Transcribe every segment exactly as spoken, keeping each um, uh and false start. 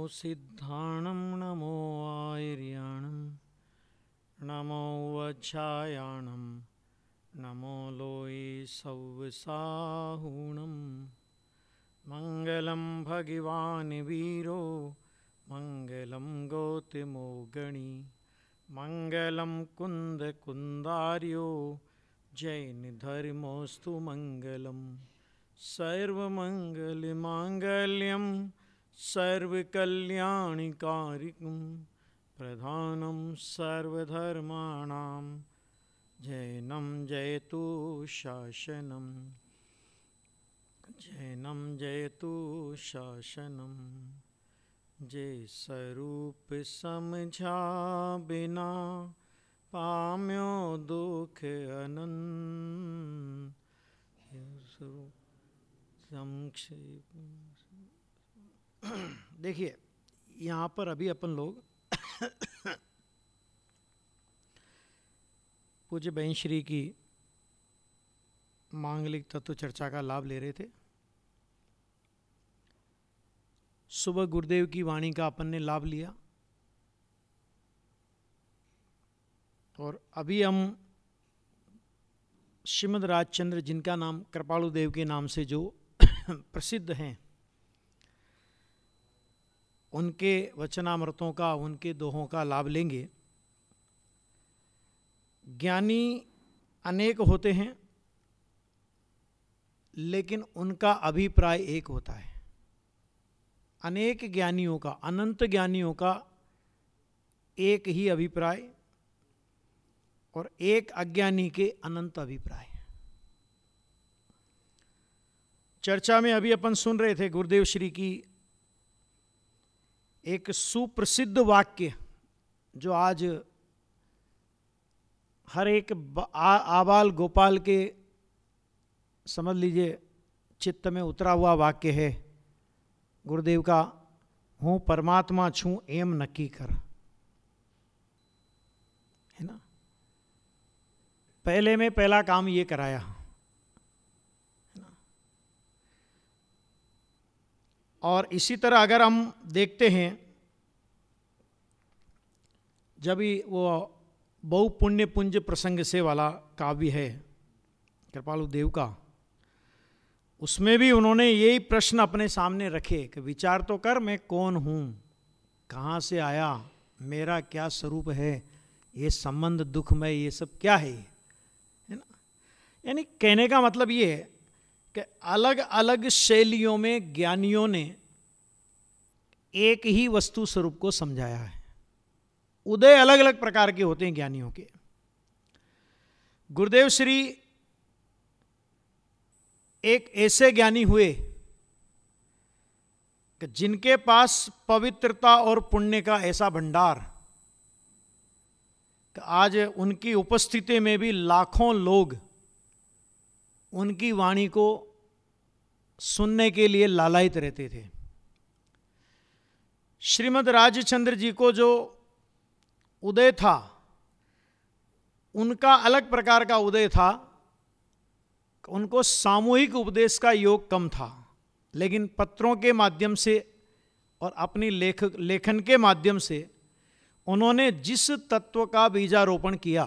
सिद्धाणं नमो आयर्याणं नमो वज्रायाणं नमो लोये सव्वसाहुणं मङ्गलं भगवान् वीरो मङ्गलं गौतमोगणी मङ्गलं कुन्दकुन्दार्यो जैनधर्मोऽस्तु मङ्गलम् सर्वमङ्गलमाङ्गल्यं सर्वकल्याणकारिकं प्रधानं सर्वधर्माणां जैनं जयतु शासनं जैनं जयतु शासनं जय स्वरूप समझा बिना पाम्यो दुख अनंत। देखिए यहाँ पर अभी अपन लोग पूज्य बहन श्री की मांगलिक तत्व चर्चा का लाभ ले रहे थे। सुबह गुरुदेव की वाणी का अपन ने लाभ लिया और अभी हम श्रीमद् राजचंद्र, जिनका नाम कृपालु देव के नाम से जो प्रसिद्ध हैं, उनके वचनामृतों का, उनके दोहों का लाभ लेंगे। ज्ञानी अनेक होते हैं लेकिन उनका अभिप्राय एक होता है। अनेक ज्ञानियों का, अनंत ज्ञानियों का एक ही अभिप्राय और एक अज्ञानी के अनंत अभिप्राय। चर्चा में अभी अपन सुन रहे थे गुरुदेव श्री की एक सुप्रसिद्ध वाक्य, जो आज हर एक आबाल गोपाल के, समझ लीजिए, चित्त में उतरा हुआ वाक्य है गुरुदेव का, हूँ परमात्मा छूं एम नक्की कर, है ना। पहले में पहला काम ये कराया, है ना। और इसी तरह अगर हम देखते हैं, जब ही वो बहु पुण्य पुंज प्रसंग से वाला काव्य है कृपालु देव का, उसमें भी उन्होंने यही प्रश्न अपने सामने रखे कि विचार तो कर, मैं कौन हूँ, कहाँ से आया, मेरा क्या स्वरूप है, ये संबंध दुखमय, ये सब क्या है, है ना। यानी कहने का मतलब ये है कि अलग अलग शैलियों में ज्ञानियों ने एक ही वस्तु स्वरूप को समझाया है। उदय अलग अलग प्रकार के होते हैं ज्ञानियों के। गुरुदेव श्री एक ऐसे ज्ञानी हुए कि जिनके पास पवित्रता और पुण्य का ऐसा भंडार कि आज उनकी उपस्थिति में भी लाखों लोग उनकी वाणी को सुनने के लिए लालायित रहते थे। श्रीमद् राजचंद्र जी को जो उदय था, उनका अलग प्रकार का उदय था। उनको सामूहिक उपदेश का योग कम था, लेकिन पत्रों के माध्यम से और अपनी लेख लेखन के माध्यम से उन्होंने जिस तत्व का बीजारोपण किया,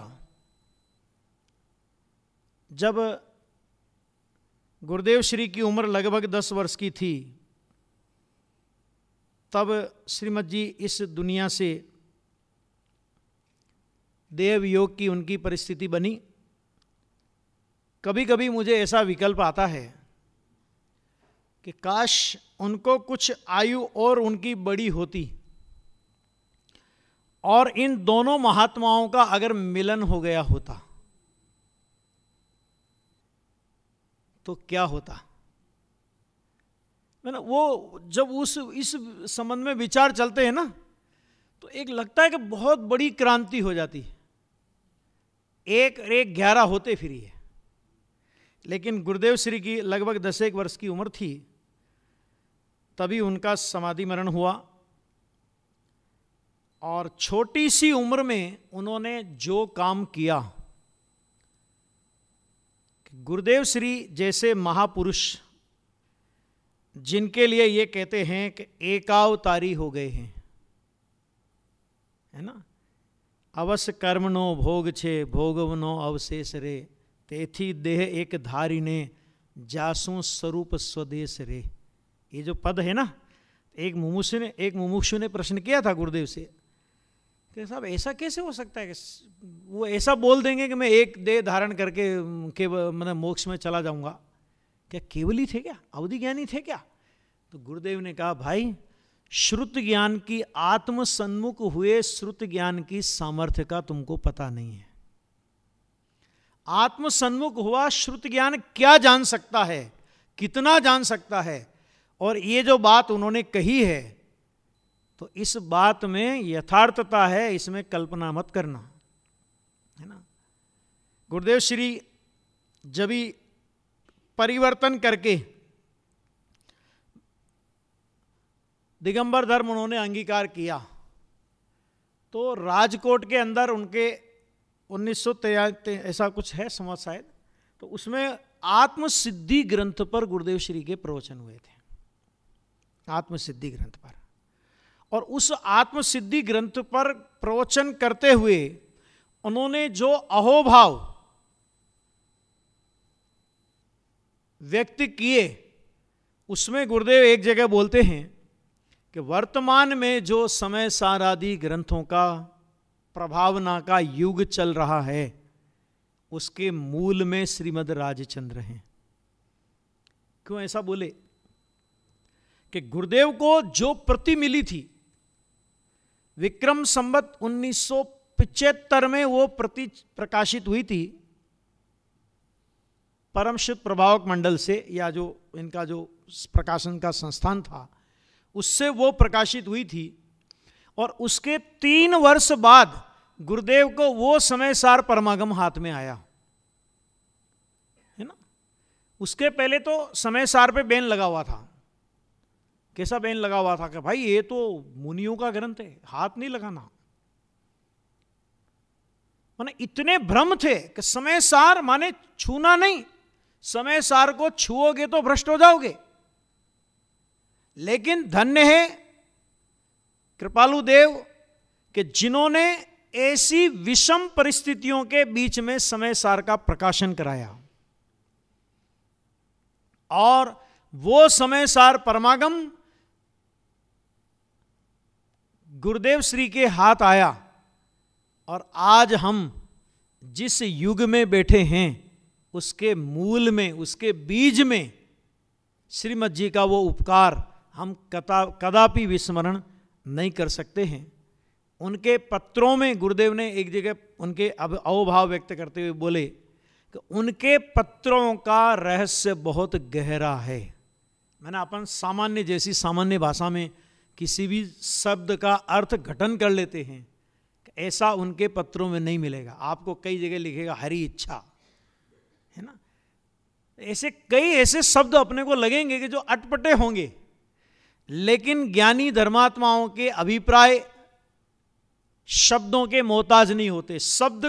जब गुरुदेव श्री की उम्र लगभग दस वर्ष की थी, तब श्रीमद जी इस दुनिया से देव योग की उनकी परिस्थिति बनी। कभी कभी मुझे ऐसा विकल्प आता है कि काश उनको कुछ आयु और उनकी बड़ी होती और इन दोनों महात्माओं का अगर मिलन हो गया होता तो क्या होता। मैंने वो जब उस इस संबंध में विचार चलते हैं ना, तो एक लगता है कि बहुत बड़ी क्रांति हो जाती। एक एक ग्यारह होते फिर ये, लेकिन गुरुदेव श्री की लगभग दस एक वर्ष की उम्र थी, तभी उनका समाधि मरण हुआ। और छोटी सी उम्र में उन्होंने जो काम किया, गुरुदेव श्री जैसे महापुरुष जिनके लिए ये कहते हैं कि एकावतारी हो गए हैं, है ना। अवश्य कर्मनो भोग छे भोगवनो अवशेष रे, तेथी देह एक धारी ने जासू स्वरूप स्वदेश रे। ये जो पद है ना, एक मुमुक्षु ने एक मुमुक्षु ने प्रश्न किया था गुरुदेव से कि साहब ऐसा कैसे हो सकता है कि वो ऐसा बोल देंगे कि मैं एक देह धारण करके के मतलब मोक्ष में चला जाऊंगा, क्या केवली थे क्या, अवधि ज्ञानी थे क्या? तो गुरुदेव ने कहा भाई, श्रुत ज्ञान की आत्म सन्मुख हुए श्रुत ज्ञान की सामर्थ्य का तुमको पता नहीं है। आत्म सन्मुख हुआ श्रुत ज्ञान क्या जान सकता है, कितना जान सकता है। और ये जो बात उन्होंने कही है तो इस बात में यथार्थता है, इसमें कल्पना मत करना, है ना। गुरुदेव श्री जब भी परिवर्तन करके दिगंबर धर्म उन्होंने अंगीकार किया तो राजकोट के अंदर उनके उन्नीस सौ तिरासी ऐसा कुछ है समझ शायद, तो उसमें आत्मसिद्धि ग्रंथ पर गुरुदेव श्री के प्रवचन हुए थे, आत्मसिद्धि ग्रंथ पर। और उस आत्मसिद्धि ग्रंथ पर प्रवचन करते हुए उन्होंने जो अहोभाव व्यक्त किए, उसमें गुरुदेव एक जगह बोलते हैं कि वर्तमान में जो समय सारादि ग्रंथों का प्रभावना का युग चल रहा है, उसके मूल में श्रीमद् राजचंद्र हैं। क्यों ऐसा बोले कि गुरुदेव को जो प्रति मिली थी, विक्रम संवत उन्नीस सौ पिचहत्तर में वो प्रति प्रकाशित हुई थी परम शुद्ध प्रभावक मंडल से, या जो इनका जो प्रकाशन का संस्थान था उससे वो प्रकाशित हुई थी। और उसके तीन वर्ष बाद गुरुदेव को वो समय सार परमागम हाथ में आया, है ना। उसके पहले तो समय सार पे बैन लगा हुआ था। कैसा बैन लगा हुआ था कि भाई ये तो मुनियों का ग्रंथ है, हाथ नहीं लगाना। माने इतने भ्रम थे कि समय सार माने छूना नहीं, समय सार को छुओगे तो भ्रष्ट हो जाओगे। लेकिन धन्य है कृपालु देव कि जिन्होंने ऐसी विषम परिस्थितियों के बीच में समय सार का प्रकाशन कराया, और वो समय सार परमागम गुरुदेव श्री के हाथ आया। और आज हम जिस युग में बैठे हैं उसके मूल में, उसके बीज में श्रीमद जी का वो उपकार हम कदा कदापि विस्मरण नहीं कर सकते हैं। उनके पत्रों में गुरुदेव ने एक जगह उनके अब अवभाव व्यक्त करते हुए बोले कि उनके पत्रों का रहस्य बहुत गहरा है। मैंने अपन सामान्य जैसी सामान्य भाषा में किसी भी शब्द का अर्थ घटन कर लेते हैं, ऐसा उनके पत्रों में नहीं मिलेगा। आपको कई जगह लिखेगा हरी इच्छा, है ना। ऐसे कई ऐसे शब्द अपने को लगेंगे कि जो अटपटे होंगे, लेकिन ज्ञानी धर्मात्माओं के अभिप्राय शब्दों के मोहताज नहीं होते। शब्द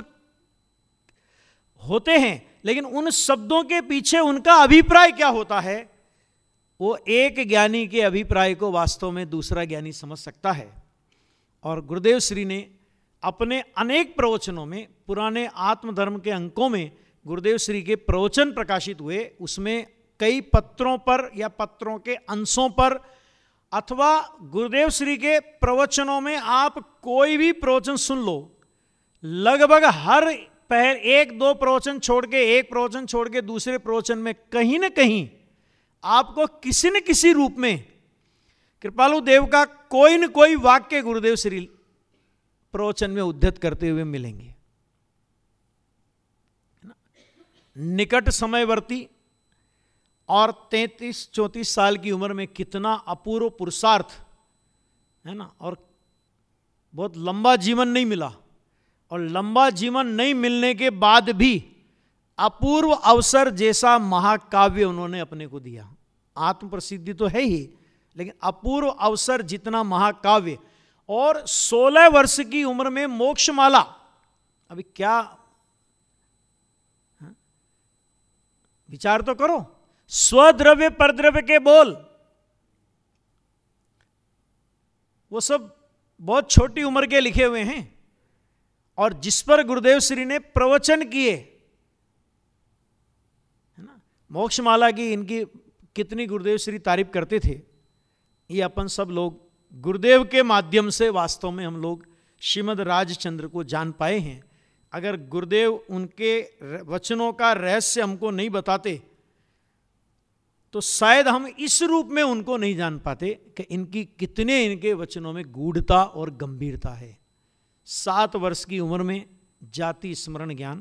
होते हैं लेकिन उन शब्दों के पीछे उनका अभिप्राय क्या होता है, वो एक ज्ञानी के अभिप्राय को वास्तव में दूसरा ज्ञानी समझ सकता है। और गुरुदेव श्री ने अपने अनेक प्रवचनों में, पुराने आत्मधर्म के अंकों में गुरुदेव श्री के प्रवचन प्रकाशित हुए, उसमें कई पत्रों पर या पत्रों के अंशों पर अथवा गुरुदेव श्री के प्रवचनों में आप कोई भी प्रवचन सुन लो, लगभग हर पहर एक दो प्रवचन छोड़ के, एक प्रवचन छोड़ के दूसरे प्रवचन में कहीं न कहीं आपको किसी न किसी रूप में कृपालु देव का कोई न कोई वाक्य गुरुदेव श्री प्रवचन में उद्धत करते हुए मिलेंगे। निकट समयवर्ती और तैंतीस चौंतीस साल की उम्र में कितना अपूर्व पुरुषार्थ है ना, और बहुत लंबा जीवन नहीं मिला, और लंबा जीवन नहीं मिलने के बाद भी अपूर्व अवसर जैसा महाकाव्य उन्होंने अपने को दिया। आत्म प्रसिद्धि तो है ही, लेकिन अपूर्व अवसर जितना महाकाव्य, और सोलह वर्ष की उम्र में मोक्षमाला। अभी क्या हा? विचार तो करो, स्वद्रव्य परद्रव्य के बोल वो सब बहुत छोटी उम्र के लिखे हुए हैं, और जिस पर गुरुदेव श्री ने प्रवचन किए, है ना, मोक्षमाला की इनकी कितनी गुरुदेव श्री तारीफ करते थे, ये अपन सब लोग गुरुदेव के माध्यम से वास्तव में हम लोग श्रीमद् राजचंद्र को जान पाए हैं। अगर गुरुदेव उनके वचनों का रहस्य हमको नहीं बताते तो शायद हम इस रूप में उनको नहीं जान पाते कि इनकी कितने इनके वचनों में गूढ़ता और गंभीरता है। सात वर्ष की उम्र में जाति स्मरण ज्ञान,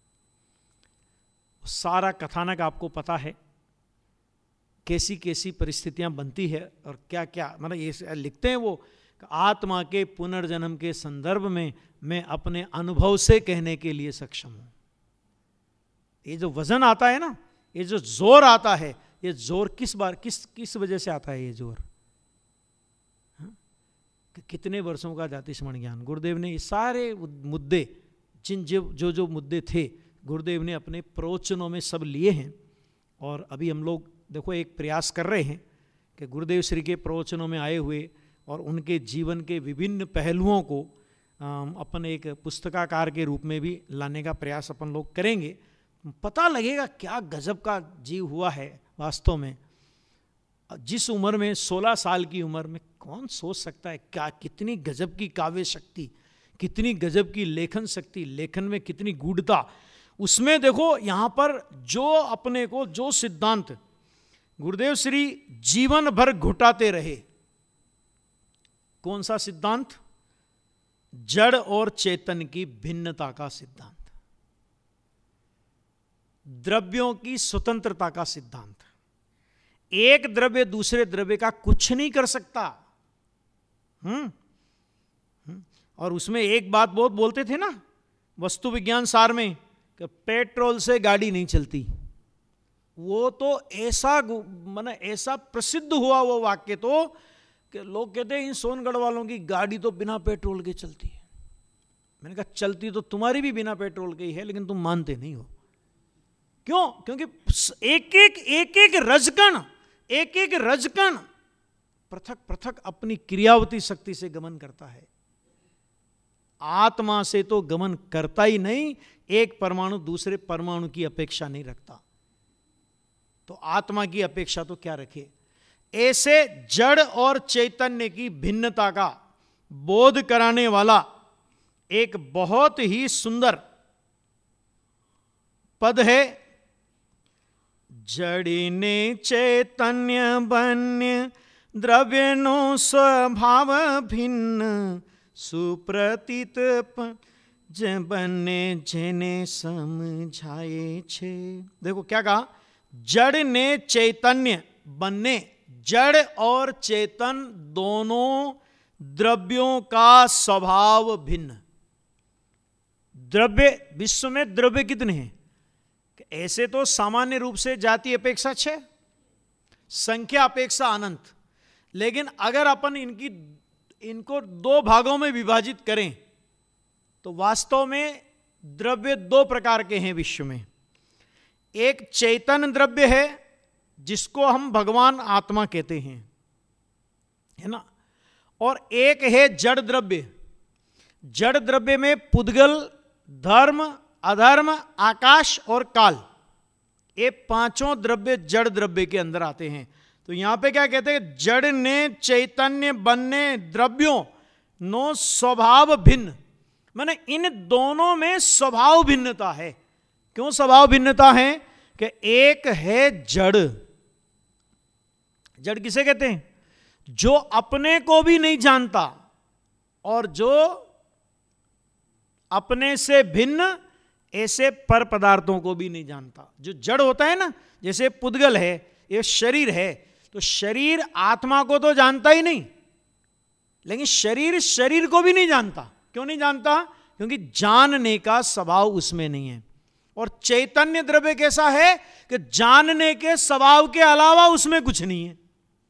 सारा कथानक आपको पता है, कैसी कैसी परिस्थितियां बनती है और क्या क्या, मतलब ये लिखते हैं वो, आत्मा के पुनर्जन्म के संदर्भ में मैं अपने अनुभव से कहने के लिए सक्षम हूं। ये जो वजन आता है ना, ये जो जोर आता है, ये जोर किस बार किस किस वजह से आता है? ये जोर हाँ? कि कितने वर्षों का जाति स्मरण ज्ञान, गुरुदेव ने ये सारे मुद्दे, जिन जो जो जो मुद्दे थे गुरुदेव ने अपने प्रवचनों में सब लिए हैं। और अभी हम लोग देखो एक प्रयास कर रहे हैं कि गुरुदेव श्री के प्रवचनों में आए हुए और उनके जीवन के विभिन्न पहलुओं को अपन एक पुस्तकाकार के रूप में भी लाने का प्रयास अपन लोग करेंगे। पता लगेगा क्या गजब का जीव हुआ है वास्तव में। जिस उम्र में, सोलह साल की उम्र में, कौन सोच सकता है क्या, कितनी गजब की काव्य शक्ति, कितनी गजब की लेखन शक्ति, लेखन में कितनी गूढ़ता। उसमें देखो यहाँ पर जो अपने को जो सिद्धांत गुरुदेव श्री जीवन भर घुटाते रहे, कौन सा सिद्धांत? जड़ और चेतन की भिन्नता का सिद्धांत, द्रव्यों की स्वतंत्रता का सिद्धांत। एक द्रव्य दूसरे द्रव्य का कुछ नहीं कर सकता। हम्म और उसमें एक बात बहुत बोलते थे ना वस्तु विज्ञान सार में, कि पेट्रोल से गाड़ी नहीं चलती। वो तो ऐसा माने ऐसा प्रसिद्ध हुआ वो वाक्य तो कि लोग कहते हैं इन सोनगढ़ वालों की गाड़ी तो बिना पेट्रोल के चलती है। मैंने कहा चलती तो तुम्हारी भी बिना पेट्रोल के ही है, लेकिन तुम मानते नहीं हो। क्यों? क्योंकि एक एक एक एक रजकण एक एक रजकण पृथक पृथक अपनी क्रियावती शक्ति से गमन करता है। आत्मा से तो गमन करता ही नहीं, एक परमाणु दूसरे परमाणु की अपेक्षा नहीं रखता, तो आत्मा की अपेक्षा तो क्या रखे। ऐसे जड़ और चैतन्य की भिन्नता का बोध कराने वाला एक बहुत ही सुंदर पद है। जड़िने चैतन्य बन्य द्रव्य नो स्वभाव भिन्न सुप्रतीत बने जेने समझाए छे। देखो क्या कहा, जड़ ने चैतन्य बनने, जड़ और चेतन दोनों द्रव्यों का स्वभाव भिन्न। द्रव्य, विश्व में द्रव्य कितने हैं? ऐसे तो सामान्य रूप से जाति अपेक्षा छह, संख्या अपेक्षा अनंत, लेकिन अगर अपन इनकी इनको दो भागों में विभाजित करें तो वास्तव में द्रव्य दो प्रकार के हैं विश्व में। एक चैतन्य द्रव्य है जिसको हम भगवान आत्मा कहते हैं, है ना, और एक है जड़ द्रव्य। जड़ द्रव्य में पुद्गल, धर्म, अधर्म, आकाश और काल, ये पांचों द्रव्य जड़ द्रव्य के अंदर आते हैं। तो यहां पे क्या कहते हैं, जड़ ने चैतन्य बनने द्रव्यों नो स्वभाव भिन्न, माने इन दोनों में स्वभाव भिन्नता है। क्यों स्वभाव भिन्नता है? कि एक है जड़। जड़ किसे कहते हैं? जो अपने को भी नहीं जानता और जो अपने से भिन्न ऐसे पर पदार्थों को भी नहीं जानता। जो जड़ होता है ना, जैसे पुद्गल है, ये शरीर है, तो शरीर आत्मा को तो जानता ही नहीं, लेकिन शरीर शरीर को भी नहीं जानता। क्यों नहीं जानता? क्योंकि जानने का स्वभाव उसमें नहीं है। और चैतन्य द्रव्य कैसा है कि जानने के स्वभाव के अलावा उसमें कुछ नहीं है।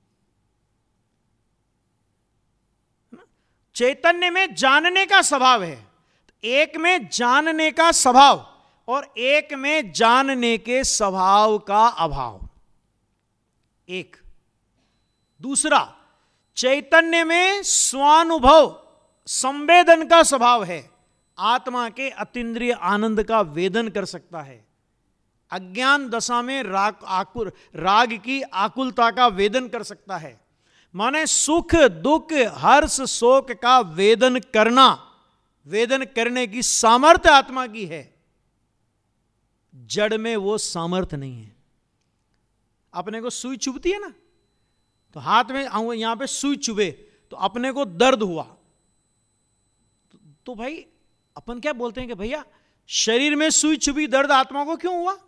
चैतन्य में जानने का स्वभाव है, एक में जानने का स्वभाव और एक में जानने के स्वभाव का अभाव। एक दूसरा, चैतन्य में स्वानुभव संवेदन का स्वभाव है, आत्मा के अतीन्द्रिय आनंद का वेदन कर सकता है। अज्ञान दशा में राग आकुल राग की आकुलता का वेदन कर सकता है। माने सुख दुख हर्ष शोक का वेदन करना, वेदन करने की सामर्थ्य आत्मा की है, जड़ में वो सामर्थ्य नहीं है। अपने को सुई चुभती है ना, तो हाथ में यहां पे सुई चुभे तो अपने को दर्द हुआ, तो, तो भाई अपन क्या बोलते हैं कि भैया शरीर में सुई चुभी, दर्द आत्मा को क्यों हुआ?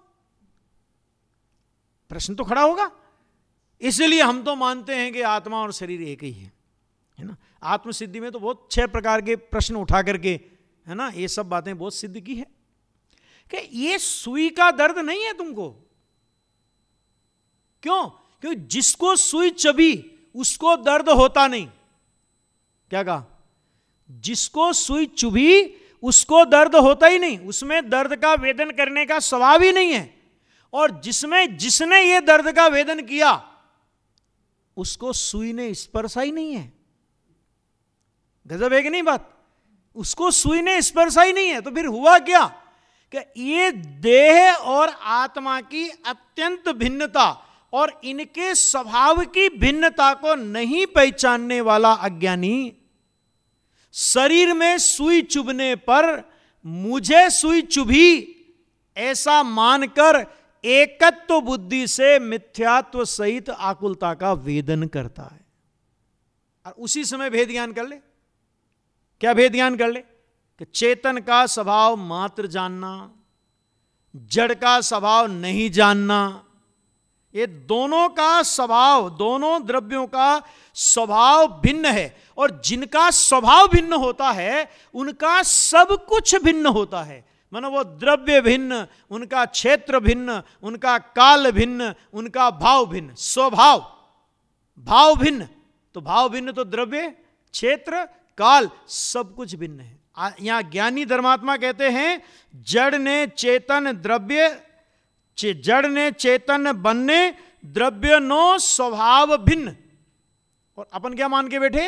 प्रश्न तो खड़ा होगा। इसलिए हम तो मानते हैं कि आत्मा और शरीर एक ही है, है ना। आत्मसिद्धि में तो बहुत छह प्रकार के प्रश्न उठा करके, है ना, ये सब बातें बहुत सिद्ध की है कि ये सुई का दर्द नहीं है तुमको। क्यों? क्योंकि जिसको सुई चुभी उसको दर्द होता नहीं। क्या कहा? जिसको सुई चुभी उसको दर्द होता ही नहीं, उसमें दर्द का वेदन करने का स्वभाव ही नहीं है। और जिसमें जिसने ये दर्द का वेदन किया उसको सुई ने स्पर्शा ही नहीं है। गजब है कि नहीं बात? उसको सुई ने स्पर्शा ही नहीं है। तो फिर हुआ क्या कि ये देह और आत्मा की अत्यंत भिन्नता और इनके स्वभाव की भिन्नता को नहीं पहचानने वाला अज्ञानी शरीर में सुई चुभने पर मुझे सुई चुभी ऐसा मानकर एकत्व बुद्धि से मिथ्यात्व सहित आकुलता का वेदन करता है। और उसी समय भेद ज्ञान कर ले। क्या भेद ज्ञान कर ले? कि चेतन का स्वभाव मात्र जानना, जड़ का स्वभाव नहीं जानना, ये दोनों का स्वभाव, दोनों द्रव्यों का स्वभाव भिन्न है। और जिनका स्वभाव भिन्न होता है उनका सब कुछ भिन्न होता है। मानो वो द्रव्य भिन्न, उनका क्षेत्र भिन्न, उनका काल भिन्न, उनका भाव भिन्न। स्वभाव भाव भिन्न, तो भाव भिन्न तो द्रव्य क्षेत्र काल सब कुछ भिन्न है। यहां ज्ञानी धर्मात्मा कहते हैं जड़ ने चेतन द्रव्य, जड़ ने चेतन बनने द्रव्य नो स्वभाव भिन्न। और अपन क्या मान के बैठे?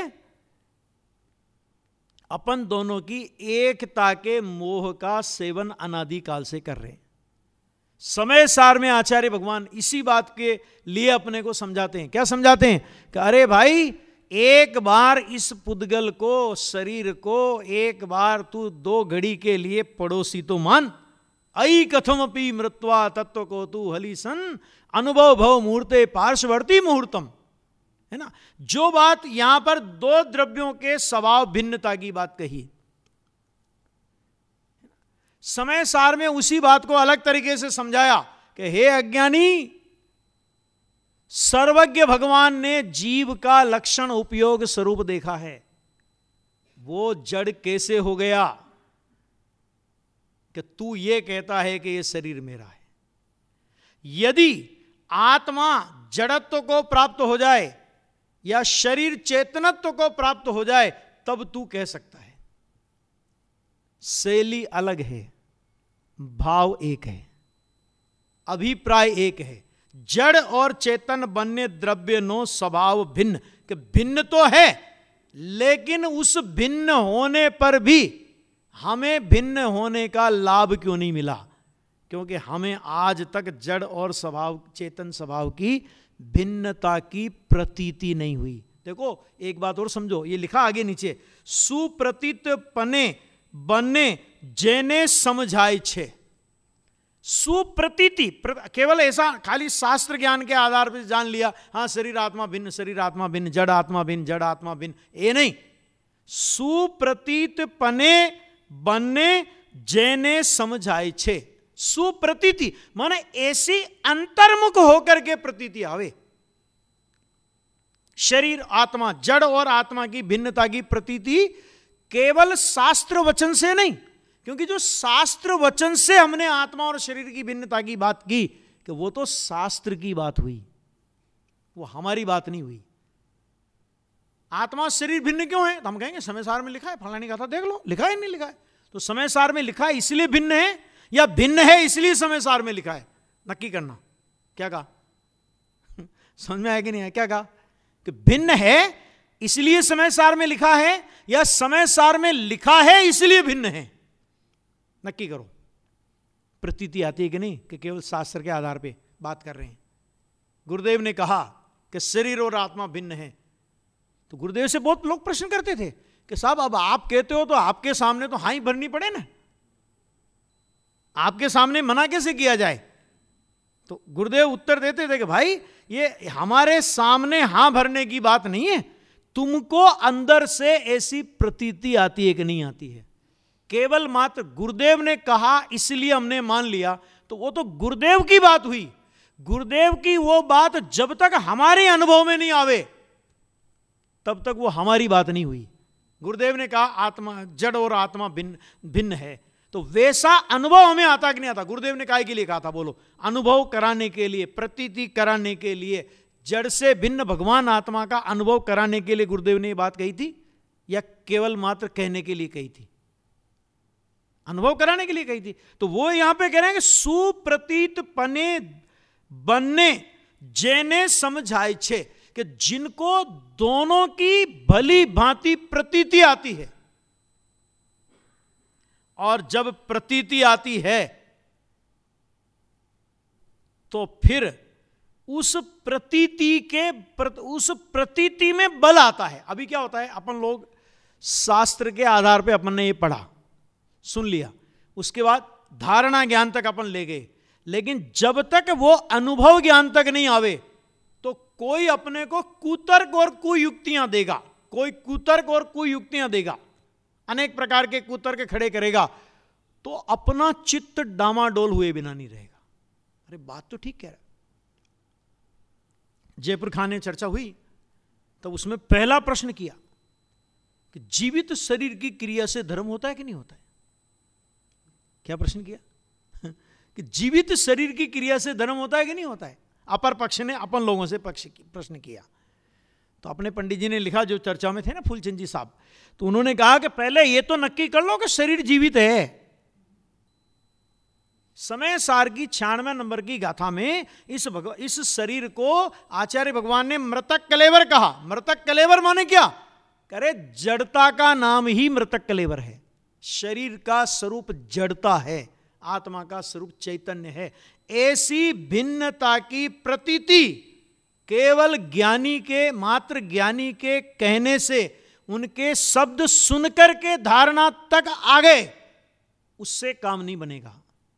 अपन दोनों की एकता के मोह का सेवन अनादिकाल से कर रहे हैं। समय सार में आचार्य भगवान इसी बात के लिए अपने को समझाते हैं। क्या समझाते हैं? कि अरे भाई एक बार इस पुद्गल को, शरीर को एक बार तू दो घड़ी के लिए पड़ोसी तो मान। अई कथमपि मृत्वा तत्व को तू हली सन अनुभव भव मुहूर्ते पार्श्ववर्ती मुहूर्तम, है ना। जो बात यहां पर दो द्रव्यों के स्वभाव भिन्नता की बात कही, समय सार में उसी बात को अलग तरीके से समझाया कि हे अज्ञानी, सर्वज्ञ भगवान ने जीव का लक्षण उपयोग स्वरूप देखा है। वो जड़ कैसे हो गया कि तू ये कहता है कि ये शरीर मेरा है। यदि आत्मा जड़त्व को प्राप्त हो जाए या शरीर चेतनत्व को प्राप्त हो जाए तब तू कह सकता है। शैली अलग है, भाव एक है, अभिप्राय एक है। जड़ और चेतन बनने द्रव्य नो स्वभाव भिन्न, कि भिन्न तो है लेकिन उस भिन्न होने पर भी हमें भिन्न होने का लाभ क्यों नहीं मिला? क्योंकि हमें आज तक जड़ और स्वभाव, चेतन स्वभाव की भिन्नता की प्रतीति नहीं हुई। देखो एक बात और समझो, ये लिखा आगे नीचे, सुप्रतीत पने बने जेने समझाए छे। सुप्रतीति, केवल ऐसा खाली शास्त्र ज्ञान के आधार पर जान लिया, हाँ शरीर आत्मा भिन्न, शरीर आत्मा भिन्न, जड़ आत्मा भिन्न, जड़ आत्मा भिन्न, ये नहीं। सुप्रतीत पने बनने जेने समझाए छे। सुप्रतीति माने ऐसी अंतर्मुख होकर के प्रतीति आवे। शरीर आत्मा, जड़ और आत्मा की भिन्नता की प्रतीति केवल शास्त्र वचन से नहीं, क्योंकि जो शास्त्र वचन से हमने आत्मा और शरीर की भिन्नता की बात की, कि वो तो शास्त्र की बात हुई, वो हमारी बात नहीं हुई। आत्मा और शरीर भिन्न क्यों है? तो हम कहेंगे समय सार में लिखा है, फलानी कहा था देख लो, लिखा है नहीं लिखा है? तो समय सार में लिखा है इसलिए भिन्न है, या भिन्न है इसलिए समय सार में लिखा है? नक्की करना। क्या कहा? समझ में आया कि नहीं है? क्या कहा? कि भिन्न है इसलिए समय सार में लिखा है, या समय सार में लिखा है इसलिए भिन्न है? नक्की करो। प्रतीति आती है कि नहीं, कि केवल शास्त्र के आधार पे बात कर रहे हैं? गुरुदेव ने कहा कि शरीर और आत्मा भिन्न है, तो गुरुदेव से बहुत लोग प्रश्न करते थे कि साहब अब आप कहते हो तो आपके सामने तो हाँ ही भरनी पड़े ना, आपके सामने मना कैसे किया जाए? तो गुरुदेव उत्तर देते थे कि भाई ये हमारे सामने हां भरने की बात नहीं है, तुमको अंदर से ऐसी प्रतीति आती है कि नहीं आती है। केवल मात्र गुरुदेव ने कहा इसलिए हमने मान लिया, तो वो तो गुरुदेव की बात हुई। गुरुदेव की वो बात जब तक हमारे अनुभव में नहीं आवे तब तक वो हमारी बात नहीं हुई। गुरुदेव ने कहा आत्मा, जड़ और आत्मा भिन्न भिन्न है, तो वैसा अनुभव हमें आता कि नहीं आता? गुरुदेव ने काहे के लिए कहा था? बोलो। अनुभव कराने के लिए, प्रतीति कराने के लिए, जड़ से भिन्न भगवान आत्मा का अनुभव कराने के लिए गुरुदेव ने ये बात कही थी, या केवल मात्र कहने के लिए कही थी? अनुभव कराने के लिए कही थी। तो वो यहां पे कह रहे हैं कि सुप्रतीत पने बनने जेने समझाए छे, कि जिनको दोनों की भली भांति प्रतीति आती है, और जब प्रतीति आती है तो फिर उस प्रतीति के उस प्रतीति में बल आता है। अभी क्या होता है, अपन लोग शास्त्र के आधार पे अपन ने ये पढ़ा, सुन लिया, उसके बाद धारणा ज्ञान तक अपन ले गए, लेकिन जब तक वो अनुभव ज्ञान तक नहीं आवे तो कोई अपने को कुतर्क और कुयुक्तियां देगा, कोई कुतर्क और कुयुक्तियां देगा, अनेक प्रकार के कुतर्क खड़े करेगा, तो अपना चित्त डामाडोल हुए बिना नहीं रहेगा। अरे बात तो ठीक कह रहा। जयपुर खाने चर्चा हुई तब तो उसमें पहला प्रश्न किया कि जीवित शरीर की क्रिया से धर्म होता है कि नहीं होता है? क्या प्रश्न किया कि जीवित शरीर की क्रिया से धर्म होता है कि नहीं होता है? अपर पक्ष ने अपन लोगों से पक्ष प्रश्न किया। तो अपने पंडित जी ने लिखा, जो चर्चा में थे ना फूलचंद जी साहब, तो उन्होंने कहा कि पहले ये तो नक्की कर लो कि शरीर जीवित है। समय सार की छियानवे नंबर की गाथा में इस भगव, इस शरीर को आचार्य भगवान ने मृतक कलेवर कहा। मृतक कलेवर माने क्या? करे जड़ता का नाम ही मृतक कलेवर है। शरीर का स्वरूप जड़ता है, आत्मा का स्वरूप चैतन्य है। ऐसी भिन्नता की प्रतीति केवल ज्ञानी के, मात्र ज्ञानी के कहने से, उनके शब्द सुनकर के धारणा तक आ गए, उससे काम नहीं बनेगा।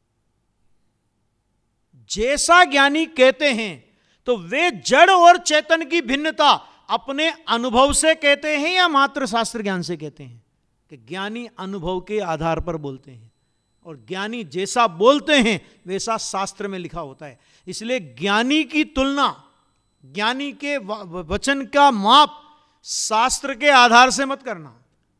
जैसा ज्ञानी कहते हैं तो वे जड़ और चेतन की भिन्नता अपने अनुभव से कहते हैं या मात्र शास्त्र ज्ञान से कहते हैं? कि ज्ञानी अनुभव के आधार पर बोलते हैं, और ज्ञानी जैसा बोलते हैं वैसा शास्त्र में लिखा होता है। इसलिए ज्ञानी की तुलना, ज्ञानी के वचन का माप शास्त्र के आधार से मत करना।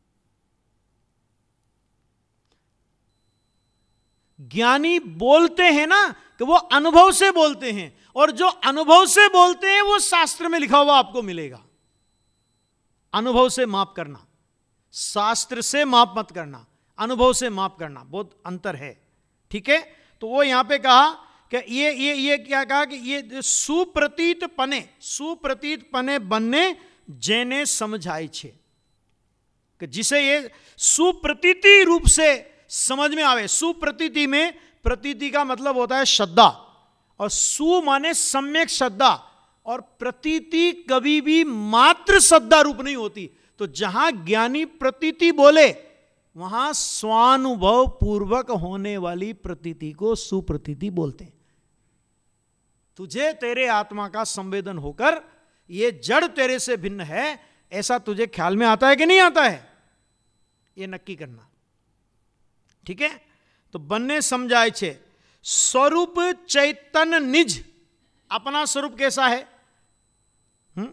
ज्ञानी बोलते हैं ना कि वो अनुभव से बोलते हैं, और जो अनुभव से बोलते हैं वो शास्त्र में लिखा हुआ आपको मिलेगा। अनुभव से माप करना, शास्त्र से माप मत करना, अनुभव से माप करना, बहुत अंतर है। ठीक है, तो वो यहां पे कहा कि ये ये ये क्या कहा कि ये सुप्रतीत पने, सुप्रतीत पने बनने जेने समझाई छे, कि जिसे ये सुप्रतीति रूप से समझ में आवे। सुप्रतीति में प्रतीति का मतलब होता है श्रद्धा, और सु माने सम्यक श्रद्धा, और प्रतीति कभी भी मात्र श्रद्धा रूप नहीं होती। तो जहां ज्ञानी प्रतीति बोले वहां स्वानुभव पूर्वक होने वाली प्रतीति को सुप्रतीति बोलते हैं। तुझे तेरे आत्मा का संवेदन होकर ये जड़ तेरे से भिन्न है, ऐसा तुझे ख्याल में आता है कि नहीं आता है? ये नक्की करना। ठीक है, तो बनने समझाए छे स्वरूप चैतन्य निज। अपना स्वरूप कैसा है? हुँ?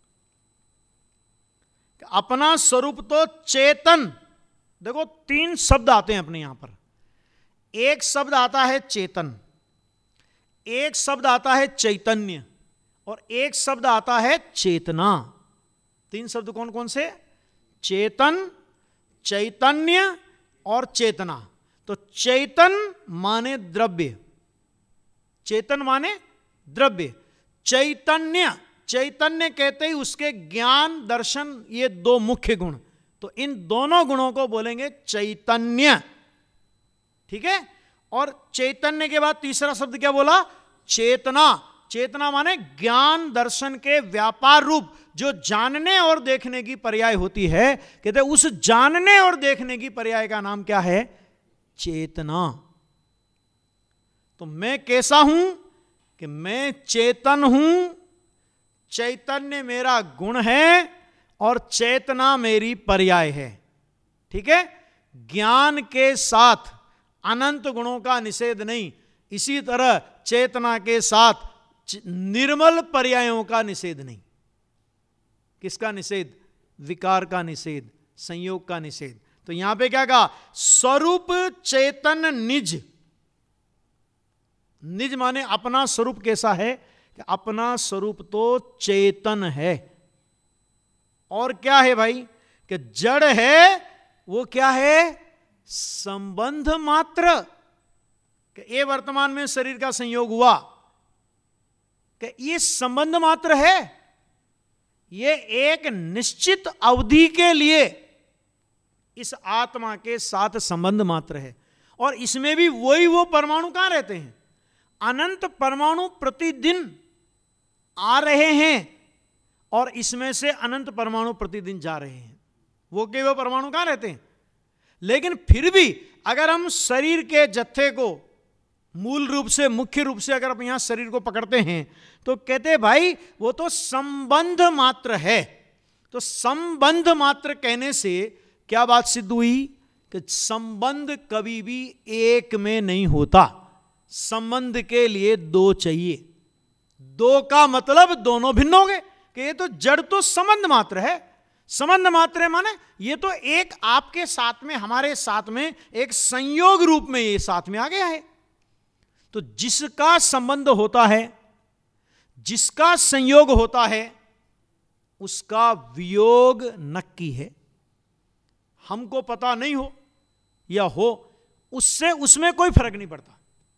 अपना स्वरूप तो चेतन। देखो तीन शब्द आते हैं अपने यहां पर। एक शब्द आता है चेतन, एक शब्द आता है चैतन्य, और एक शब्द आता है चेतना। तीन शब्द कौन कौन से? चेतन, चैतन्य और चेतना। तो चैतन माने द्रव्य, चेतन माने द्रव्य, चैतन्य चैतन्य कहते ही उसके ज्ञान दर्शन ये दो मुख्य गुण, तो इन दोनों गुणों को बोलेंगे चैतन्य, ठीक है। और चैतन्य के बाद तीसरा शब्द क्या बोला? चेतना। चेतना माने ज्ञान दर्शन के व्यापार रूप जो जानने और देखने की पर्याय होती है, कहते उस जानने और देखने की पर्याय का नाम क्या है? चेतना। तो मैं कैसा हूं कि मैं चेतन हूं, चैतन्य मेरा गुण है और चेतना मेरी पर्याय है, ठीक है। ज्ञान के साथ अनंत गुणों का निषेध नहीं, इसी तरह चेतना के साथ निर्मल पर्यायों का निषेध नहीं। किसका निषेध? विकार का निषेध, संयोग का निषेध। तो यहां पे क्या कहा? स्वरूप चेतन निज। निज माने अपना स्वरूप कैसा है? कि अपना स्वरूप तो चेतन है। और क्या है भाई? कि जड़ है, वो क्या है? संबंध मात्र। कि ये वर्तमान में शरीर का संयोग हुआ, कि ये संबंध मात्र है, ये एक निश्चित अवधि के लिए इस आत्मा के साथ संबंध मात्र है। और इसमें भी वही वो परमाणु कहां रहते हैं? अनंत परमाणु प्रतिदिन आ रहे हैं और इसमें से अनंत परमाणु प्रतिदिन जा रहे हैं। वो के वो परमाणु कहां रहते हैं? लेकिन फिर भी अगर हम शरीर के जत्थे को मूल रूप से, मुख्य रूप से अगर आप यहां शरीर को पकड़ते हैं तो कहते हैं भाई वो तो संबंध मात्र है। तो संबंध मात्र कहने से क्या बात सिद्ध हुई? कि संबंध कभी भी एक में नहीं होता, संबंध के लिए दो चाहिए। दो का मतलब दोनों भिन्न हो गए, कि ये तो जड़ तो संबंध मात्र है। संबंध मात्र है माने ये तो एक आपके साथ में, हमारे साथ में एक संयोग रूप में ये साथ में आ गया है। तो जिसका संबंध होता है, जिसका संयोग होता है, उसका वियोग नक्की है। हमको पता नहीं हो या हो, उससे उसमें कोई फर्क नहीं पड़ता।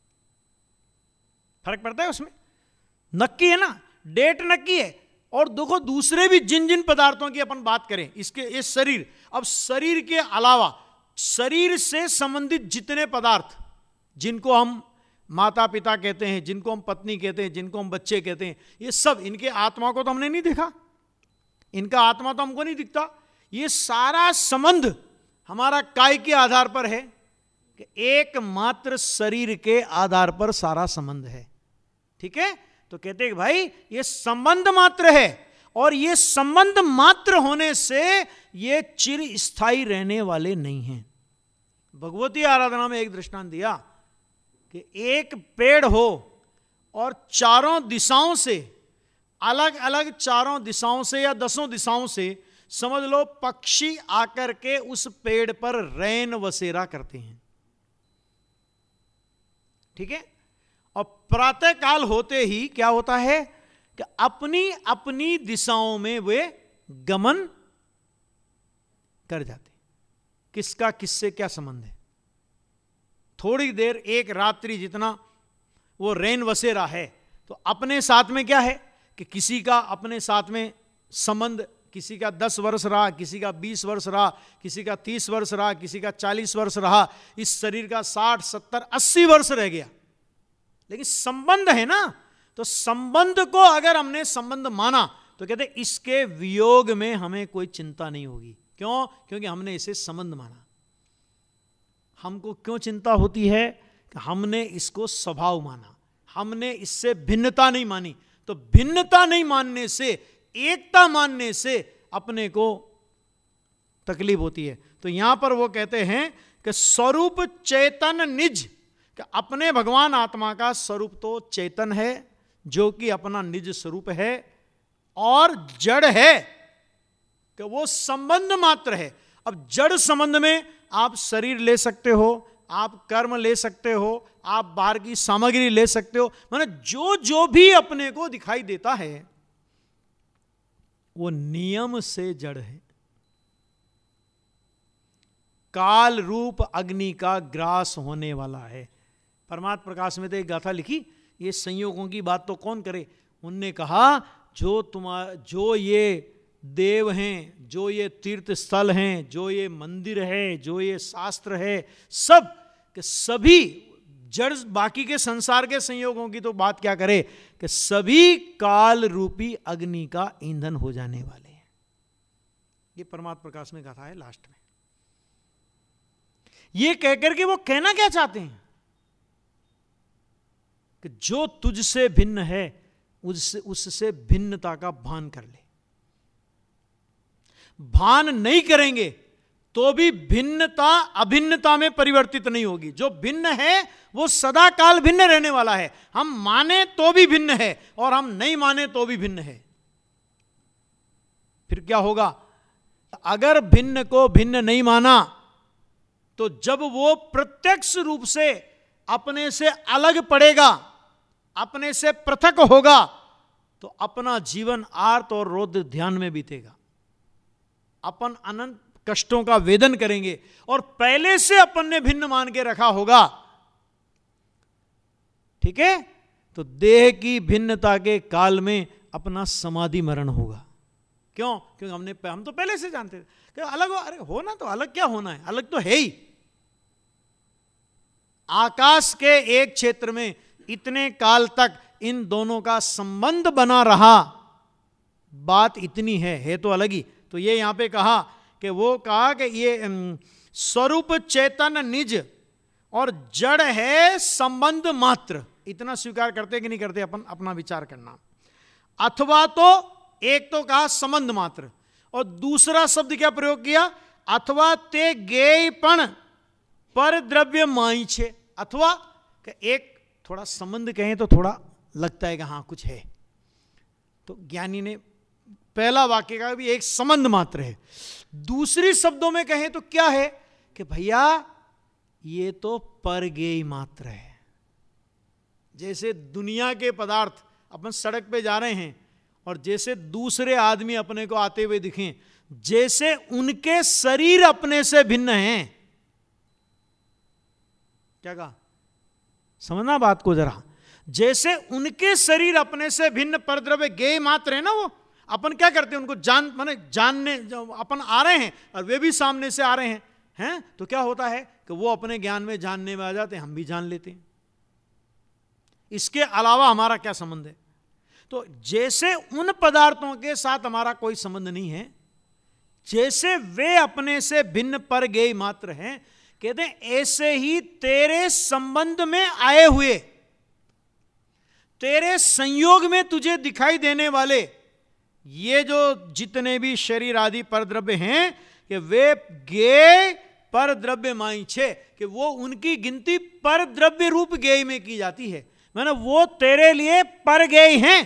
फर्क पड़ता है उसमें? नक्की है ना, डेट नक्की है। और देखो दूसरे भी जिन जिन पदार्थों की अपन बात करें, इसके ये शरीर, अब शरीर के अलावा शरीर से संबंधित जितने पदार्थ, जिनको हम माता पिता कहते हैं, जिनको हम पत्नी कहते हैं, जिनको हम बच्चे कहते हैं, ये सब, इनके आत्मा को तो हमने नहीं देखा, इनका आत्मा तो हमको नहीं दिखता। ये सारा संबंध हमारा काय के आधार पर है? कि एकमात्र शरीर के आधार पर सारा संबंध है, ठीक है। तो कहते हैं कि भाई ये संबंध मात्र है, और ये संबंध मात्र होने से ये चिर स्थायी रहने वाले नहीं हैं। भगवती आराधना में एक दृष्टांत दिया कि एक पेड़ हो और चारों दिशाओं से, अलग अलग चारों दिशाओं से या दसों दिशाओं से समझ लो पक्षी आकर के उस पेड़ पर रैन बसेरा करते हैं, ठीक है। और प्रातः काल होते ही क्या होता है कि अपनी अपनी दिशाओं में वे गमन कर जाते। किसका किससे क्या संबंध है? थोड़ी देर, एक रात्रि जितना वो रैन बसेरा है, तो अपने साथ में क्या है कि किसी का अपने साथ में संबंध, किसी का दस वर्ष रहा, किसी का बीस वर्ष रहा, किसी का तीस वर्ष रहा, किसी का चालीस वर्ष रहा, इस शरीर का साठ सत्तर अस्सी वर्ष रह गया। लेकिन संबंध है ना, तो संबंध को अगर हमने संबंध माना तो कहते इसके वियोग में हमें कोई चिंता नहीं होगी। क्यों? क्योंकि हमने इसे संबंध माना। हमको क्यों चिंता होती है? कि हमने इसको स्वभाव माना, हमने इससे भिन्नता नहीं मानी। तो भिन्नता नहीं मानने से, एकता मानने से अपने को तकलीफ होती है। तो यहां पर वो कहते हैं कि स्वरूप चेतन निज, कि अपने भगवान आत्मा का स्वरूप तो चेतन है, जो कि अपना निज स्वरूप है, और जड़ है कि वो संबंध मात्र है। अब जड़ संबंध में आप शरीर ले सकते हो, आप कर्म ले सकते हो, आप बाहर की सामग्री ले सकते हो, माने जो जो भी अपने को दिखाई देता है वो नियम से जड़ है। काल रूप अग्नि का ग्रास होने वाला है। परमात्म प्रकाश में तो एक गाथा लिखी, ये संयोगों की बात तो कौन करे। उनने कहा जो तुम्हारा जो ये देव हैं, जो ये तीर्थ स्थल हैं, जो ये मंदिर है, जो ये शास्त्र है, सब के सभी जड़ बाकी के संसार के संयोगों की तो बात क्या करे कि सभी काल रूपी अग्नि का ईंधन हो जाने वाले हैं। ये परमात्म प्रकाश में कथा है लास्ट में। ये कहकर के वो कहना क्या चाहते हैं कि जो तुझसे भिन्न है उससे उससे भिन्नता का भान कर ले। भान नहीं करेंगे तो भी भिन्नता अभिन्नता में परिवर्तित नहीं होगी। जो भिन्न है वो सदा काल भिन्न रहने वाला है। हम माने तो भी भिन्न है और हम नहीं माने तो भी भिन्न है। फिर क्या होगा? अगर भिन्न को भिन्न नहीं माना तो जब वो प्रत्यक्ष रूप से अपने से अलग पड़ेगा, अपने से पृथक होगा, तो अपना जीवन आर्त और रौद्र ध्यान में बीतेगा। अपन अनंत कष्टों का वेदन करेंगे और पहले से अपन ने भिन्न मान के रखा होगा। ठीक है? तो देह की भिन्नता के काल में अपना समाधि मरण होगा। क्यों? क्योंकि हमने हम तो पहले से जानते थे कि अलग हो, अरे होना तो अलग क्या होना है, अलग तो है ही। आकाश के एक क्षेत्र में इतने काल तक इन दोनों का संबंध बना रहा, बात इतनी है, है तो अलग ही। तो ये यहां पे कहा कि वो कहा कि ये स्वरूप चेतन निज और जड़ है संबंध मात्र। इतना स्वीकार करते कि नहीं करते, अपन अपना विचार करना। अथवा तो एक तो कहा संबंध मात्र और दूसरा शब्द क्या प्रयोग किया? अथवा ते गेयपण पर द्रव्य माई छे। अथवा एक थोड़ा संबंध कहें तो थोड़ा लगता है कि हाँ कुछ है, तो ज्ञानी ने पहला वाक्य का भी एक संबंध मात्र है। दूसरी शब्दों में कहें तो क्या है कि भैया ये तो परगेय मात्र है। जैसे दुनिया के पदार्थ अपन सड़क पे जा रहे हैं और जैसे दूसरे आदमी अपने को आते हुए दिखें, जैसे उनके शरीर अपने से भिन्न हैं। क्या कहा? समझना बात को जरा। जैसे उनके शरीर अपने से भिन्न परद्रव्य गेय मात्र है ना, वो अपन क्या करते हैं उनको जान माने जानने, अपन आ रहे हैं और वे भी सामने से आ रहे हैं हैं तो क्या होता है कि वो अपने ज्ञान में जानने में आ जाते हैं, हम भी जान लेते हैं। इसके अलावा हमारा क्या संबंध है? तो जैसे उन पदार्थों के साथ हमारा कोई संबंध नहीं है, जैसे वे अपने से भिन्न पर गेय मात्र हैं, कहते हैं ऐसे ही तेरे संबंध में आए हुए, तेरे संयोग में तुझे दिखाई देने वाले ये जो जितने भी शरीर आदि परद्रव्य हैं कि वे गेय पर द्रव्य माई छे, कि वो उनकी गिनती पर द्रव्य रूप गेय में की जाती है। माने वो तेरे लिए पर गेय हैं।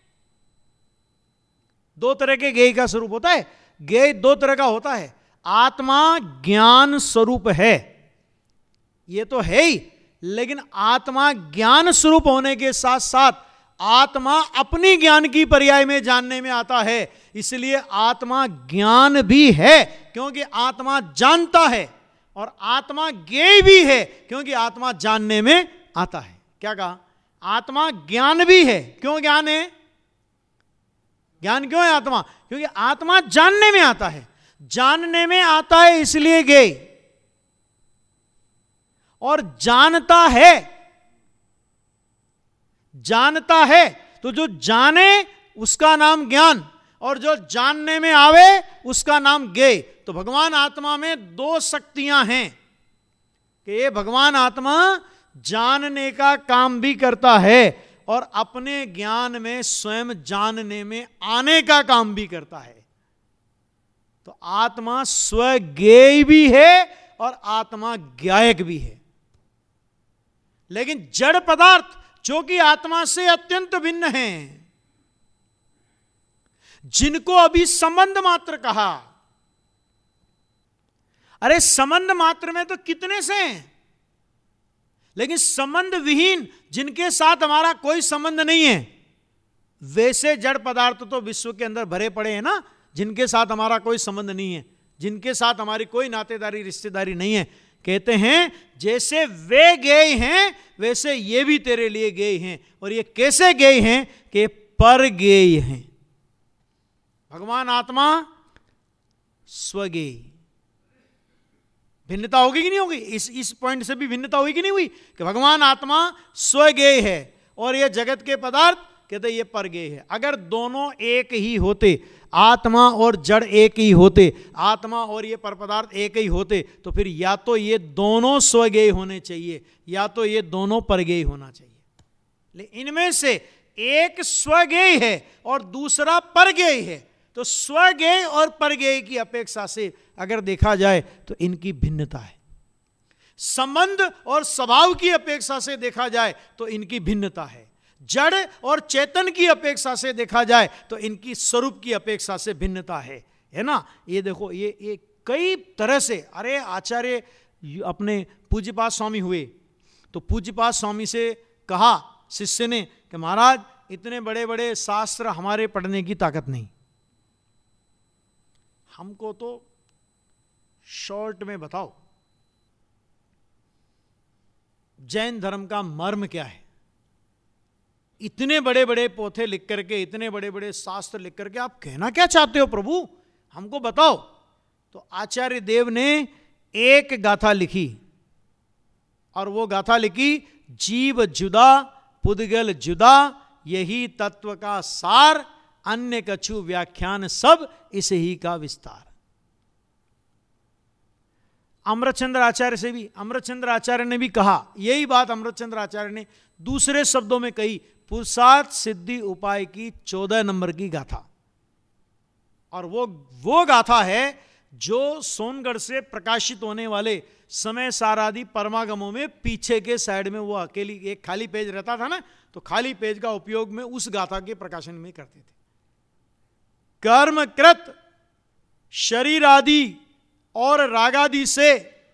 दो तरह के गेय का स्वरूप होता है। गेय दो तरह का होता है। आत्मा ज्ञान स्वरूप है, ये तो है ही, लेकिन आत्मा ज्ञान स्वरूप होने के साथ साथ आत्मा अपनी ज्ञान की पर्याय में जानने में आता है। इसलिए आत्मा ज्ञान भी है क्योंकि आत्मा जानता है, और आत्मा ज्ञेय भी है क्योंकि आत्मा जानने में आता है। क्या कहा? आत्मा ज्ञान भी है। क्यों ज्ञान है? ज्ञान क्यों है आत्मा? क्योंकि आत्मा जानने में आता है। जानने में आता है इसलिए ज्ञेय, और जानता है, जानता है तो जो जाने उसका नाम ज्ञान, और जो जानने में आवे उसका नाम ज्ञेय। तो भगवान आत्मा में दो शक्तियां हैं कि ये भगवान आत्मा जानने का काम भी करता है और अपने ज्ञान में स्वयं जानने में आने का काम भी करता है। तो आत्मा स्वज्ञेय भी है और आत्मा ज्ञायक भी है। लेकिन जड़ पदार्थ जो कि आत्मा से अत्यंत भिन्न हैं, जिनको अभी संबंध मात्र कहा, अरे संबंध मात्र में तो कितने से हैं, लेकिन संबंध विहीन जिनके साथ हमारा कोई संबंध नहीं है, वैसे जड़ पदार्थ तो विश्व के अंदर भरे पड़े हैं ना, जिनके साथ हमारा कोई संबंध नहीं है, जिनके साथ हमारी कोई नातेदारी रिश्तेदारी नहीं है। कहते हैं जैसे वे गेय हैं वैसे ये भी तेरे लिए गेय हैं। और ये कैसे गेय हैं? कि पर गेय हैं। भगवान आत्मा स्वगेय। भिन्नता होगी कि नहीं होगी? इस इस पॉइंट से भी भिन्नता हुई कि नहीं हुई कि भगवान आत्मा स्वगेय है और ये जगत के पदार्थ कहते ये परगेय है। अगर दोनों एक ही होते, आत्मा और जड़ एक ही होते, आत्मा और ये पर पदार्थ एक ही होते, तो फिर या तो ये दोनों स्वगेय होने चाहिए या तो ये दोनों परगेय होना चाहिए। लेकिन इनमें से एक स्वगेय है और दूसरा परगेय है। तो स्वगेय और परगेय की अपेक्षा से अगर देखा जाए तो इनकी भिन्नता है। संबंध और स्वभाव की अपेक्षा से देखा जाए तो इनकी भिन्नता है। जड़ और चेतन की अपेक्षा से देखा जाए तो इनकी स्वरूप की अपेक्षा से भिन्नता है, है ना। ये देखो, ये ये कई तरह से, अरे आचार्य अपने पूज्यपाद स्वामी हुए तो पूज्यपाद स्वामी से कहा शिष्य ने कि महाराज इतने बड़े बड़े शास्त्र हमारे पढ़ने की ताकत नहीं, हमको तो शॉर्ट में बताओ जैन धर्म का मर्म क्या है। इतने बड़े बड़े पोथे लिख करके, इतने बड़े बड़े शास्त्र लिख करके आप कहना क्या चाहते हो प्रभु, हमको बताओ। तो आचार्य देव ने एक गाथा लिखी और वो गाथा लिखी, जीव जुदा पुद्गल जुदा, यही तत्व का सार, अन्य कछु व्याख्यान सब इस ही का विस्तार। अमृतचंद्र आचार्य से भी, अमृतचंद्र आचार्य ने भी कहा यही बात। अमृतचंद्र आचार्य ने दूसरे शब्दों में कही, पुरुषार्थ सिद्धि उपाय की चौदह नंबर की गाथा। और वो वो गाथा है जो सोनगढ़ से प्रकाशित होने वाले समय सारादि परमागमों में पीछे के साइड में वो अकेली एक खाली पेज रहता था ना, तो खाली पेज का उपयोग में उस गाथा के प्रकाशन में करते थे। कर्मकृत शरीर आदि और रागादि से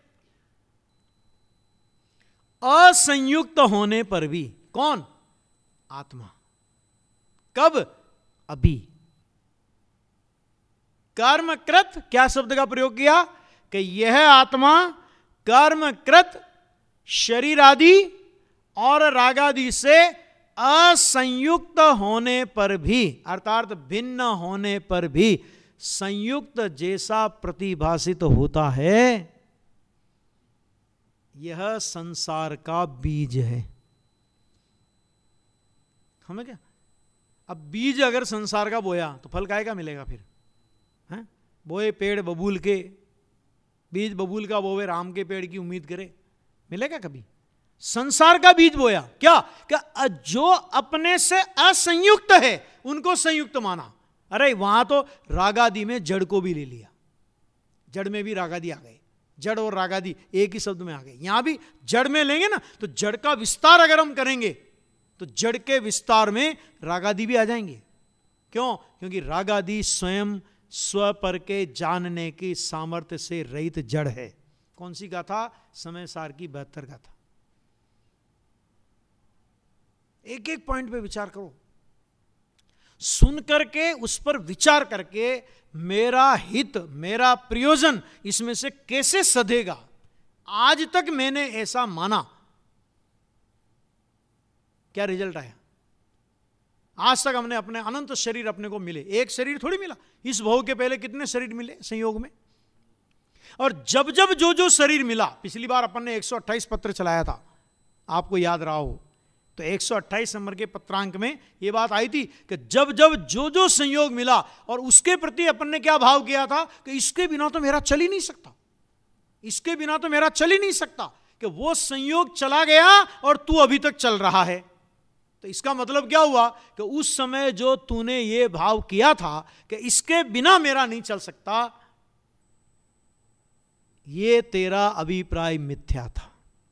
असंयुक्त होने पर भी, कौन? आत्मा। कब? अभी। कर्मकृत, क्या शब्द का प्रयोग किया कि यह आत्मा कर्मकृत शरीर आदि और रागादि से असंयुक्त होने पर भी, अर्थात भिन्न होने पर भी संयुक्त जैसा प्रतिभासित होता है, यह संसार का बीज है। हमें क्या, अब बीज अगर संसार का बोया तो फल काहे का मिलेगा फिर? हैं? बोए पेड़ बबूल के, बीज बबूल का बोवे राम के पेड़ की उम्मीद करे, मिलेगा कभी? संसार का बीज बोया, क्या क्या जो अपने से असंयुक्त है उनको संयुक्त माना। अरे वहां तो रागादि में जड़ को भी ले लिया, जड़ में भी रागादि आ गए, जड़ और रागादि एक ही शब्द में आ गए। यहां भी जड़ में लेंगे ना तो जड़ का विस्तार अगर हम करेंगे तो जड़ के विस्तार में रागादि भी आ जाएंगे। क्यों? क्योंकि रागादि स्वयं स्व पर के जानने की सामर्थ्य से रहित जड़ है। कौन सी गाथा? समय सार की बहत्तर गाथा। एक एक पॉइंट पे विचार करो, सुन करके उस पर विचार करके मेरा हित, मेरा प्रयोजन इसमें से कैसे सधेगा। आज तक मैंने ऐसा माना, क्या रिजल्ट आया? आज तक हमने अपने अनंत शरीर अपने को मिले, एक शरीर थोड़ी मिला। इस भोग के पहले कितने शरीर मिले संयोग में? और जब जब जो जो शरीर मिला, पिछली बार अपन ने एक सौ अट्ठाईस पत्र चलाया था, आपको याद रहा हो तो एक सौ अट्ठाईस नंबर के पत्रांक में यह बात आई थी कि जब जब जो जो संयोग मिला और उसके प्रति अपन ने क्या भाव किया था कि इसके बिना तो मेरा चल ही नहीं सकता, इसके बिना तो मेरा चल ही नहीं सकता, कि वो संयोग चला गया और तू अभी तक चल रहा है। तो इसका मतलब क्या हुआ कि उस समय जो तूने ये भाव किया था कि इसके बिना मेरा नहीं चल सकता, ये तेरा अभिप्राय मिथ्या था।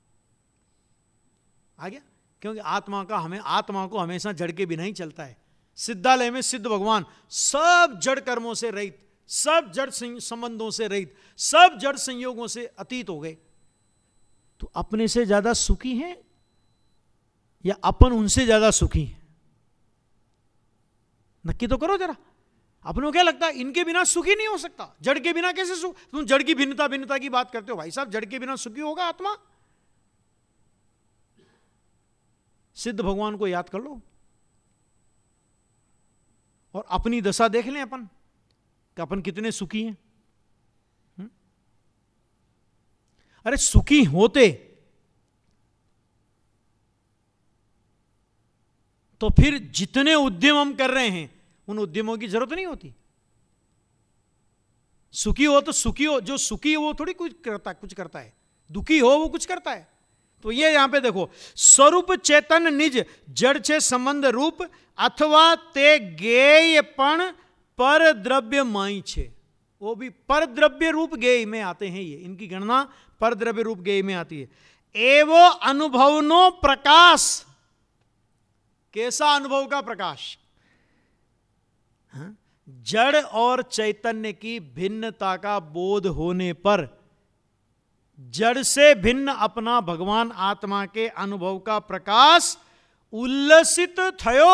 आ गया? क्योंकि आत्मा का हमें आत्मा को हमेशा जड़ के बिना ही चलता है। सिद्धालय में सिद्ध भगवान सब जड़ कर्मों से रहित, सब जड़ संबंधों से रहित, सब जड़ संयोगों से अतीत हो गए। तो अपने से ज्यादा सुखी हैं या अपन उनसे ज्यादा सुखी हैं? नक्की तो करो जरा। अपने को क्या लगता है इनके बिना सुखी नहीं हो सकता, जड़ के बिना कैसे सुख? तुम जड़ की भिन्नता भिन्नता की बात करते हो, भाई साहब जड़ के बिना सुखी होगा आत्मा? सिद्ध भगवान को याद कर लो और अपनी दशा देख लें अपन कि अपन कितने सुखी हैं? हुँ? अरे सुखी होते तो फिर जितने उद्यम हम कर रहे हैं उन उद्यमों की जरूरत नहीं होती। सुखी हो तो सुखी हो, जो सुखी हो वो थोड़ी कुछ करता कुछ करता है, दुखी हो वो कुछ करता है। तो ये यहां पे देखो, स्वरूप चेतन निज जड़ छे संबंध रूप अथवा ते गेयपण पर द्रव्य माई छे। वो भी पर द्रव्य रूप गेय में आते हैं, ये इनकी गणना पर द्रव्य रूप गेय में आती है। एवो अनुभवनो प्रकाश, कैसा अनुभव का प्रकाश? हाँ? जड़ और चैतन्य की भिन्नता का बोध होने पर जड़ से भिन्न अपना भगवान आत्मा के अनुभव का प्रकाश उल्लसित थयो।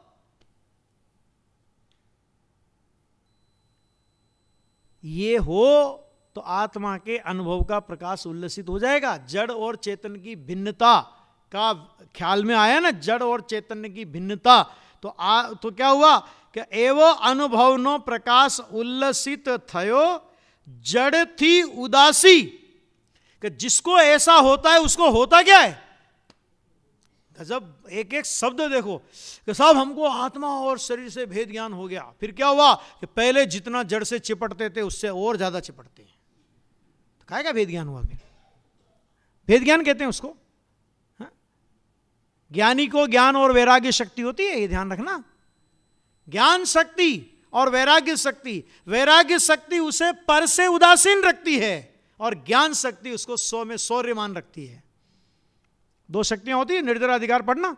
ये हो तो आत्मा के अनुभव का प्रकाश उल्लसित हो जाएगा। जड़ और चेतन की भिन्नता का ख्याल में आया ना, जड़ और चैतन्य की भिन्नता, तो आ तो क्या हुआ कि एवो अनुभवनो प्रकाश उल्लसित थयो जड़ थी उदासी। कि जिसको ऐसा होता है उसको होता क्या है? जब एक एक शब्द देखो कि साहब हमको आत्मा और शरीर से भेद ज्ञान हो गया, फिर क्या हुआ कि पहले जितना जड़ से चिपटते थे उससे और ज्यादा चिपटते हैं। तो काहे का भेद ज्ञान हुआ? फिर भेद ज्ञान कहते हैं उसको। ज्ञानी को ज्ञान और वैराग्य शक्ति होती है, ये ध्यान रखना। ज्ञान शक्ति और वैराग्य शक्ति, वैराग्य शक्ति उसे पर से उदासीन रखती है और ज्ञान शक्ति उसको सौ में शौर्यमान रखती है। दो शक्तियां होती है। निर्जरा अधिकार पढ़ना,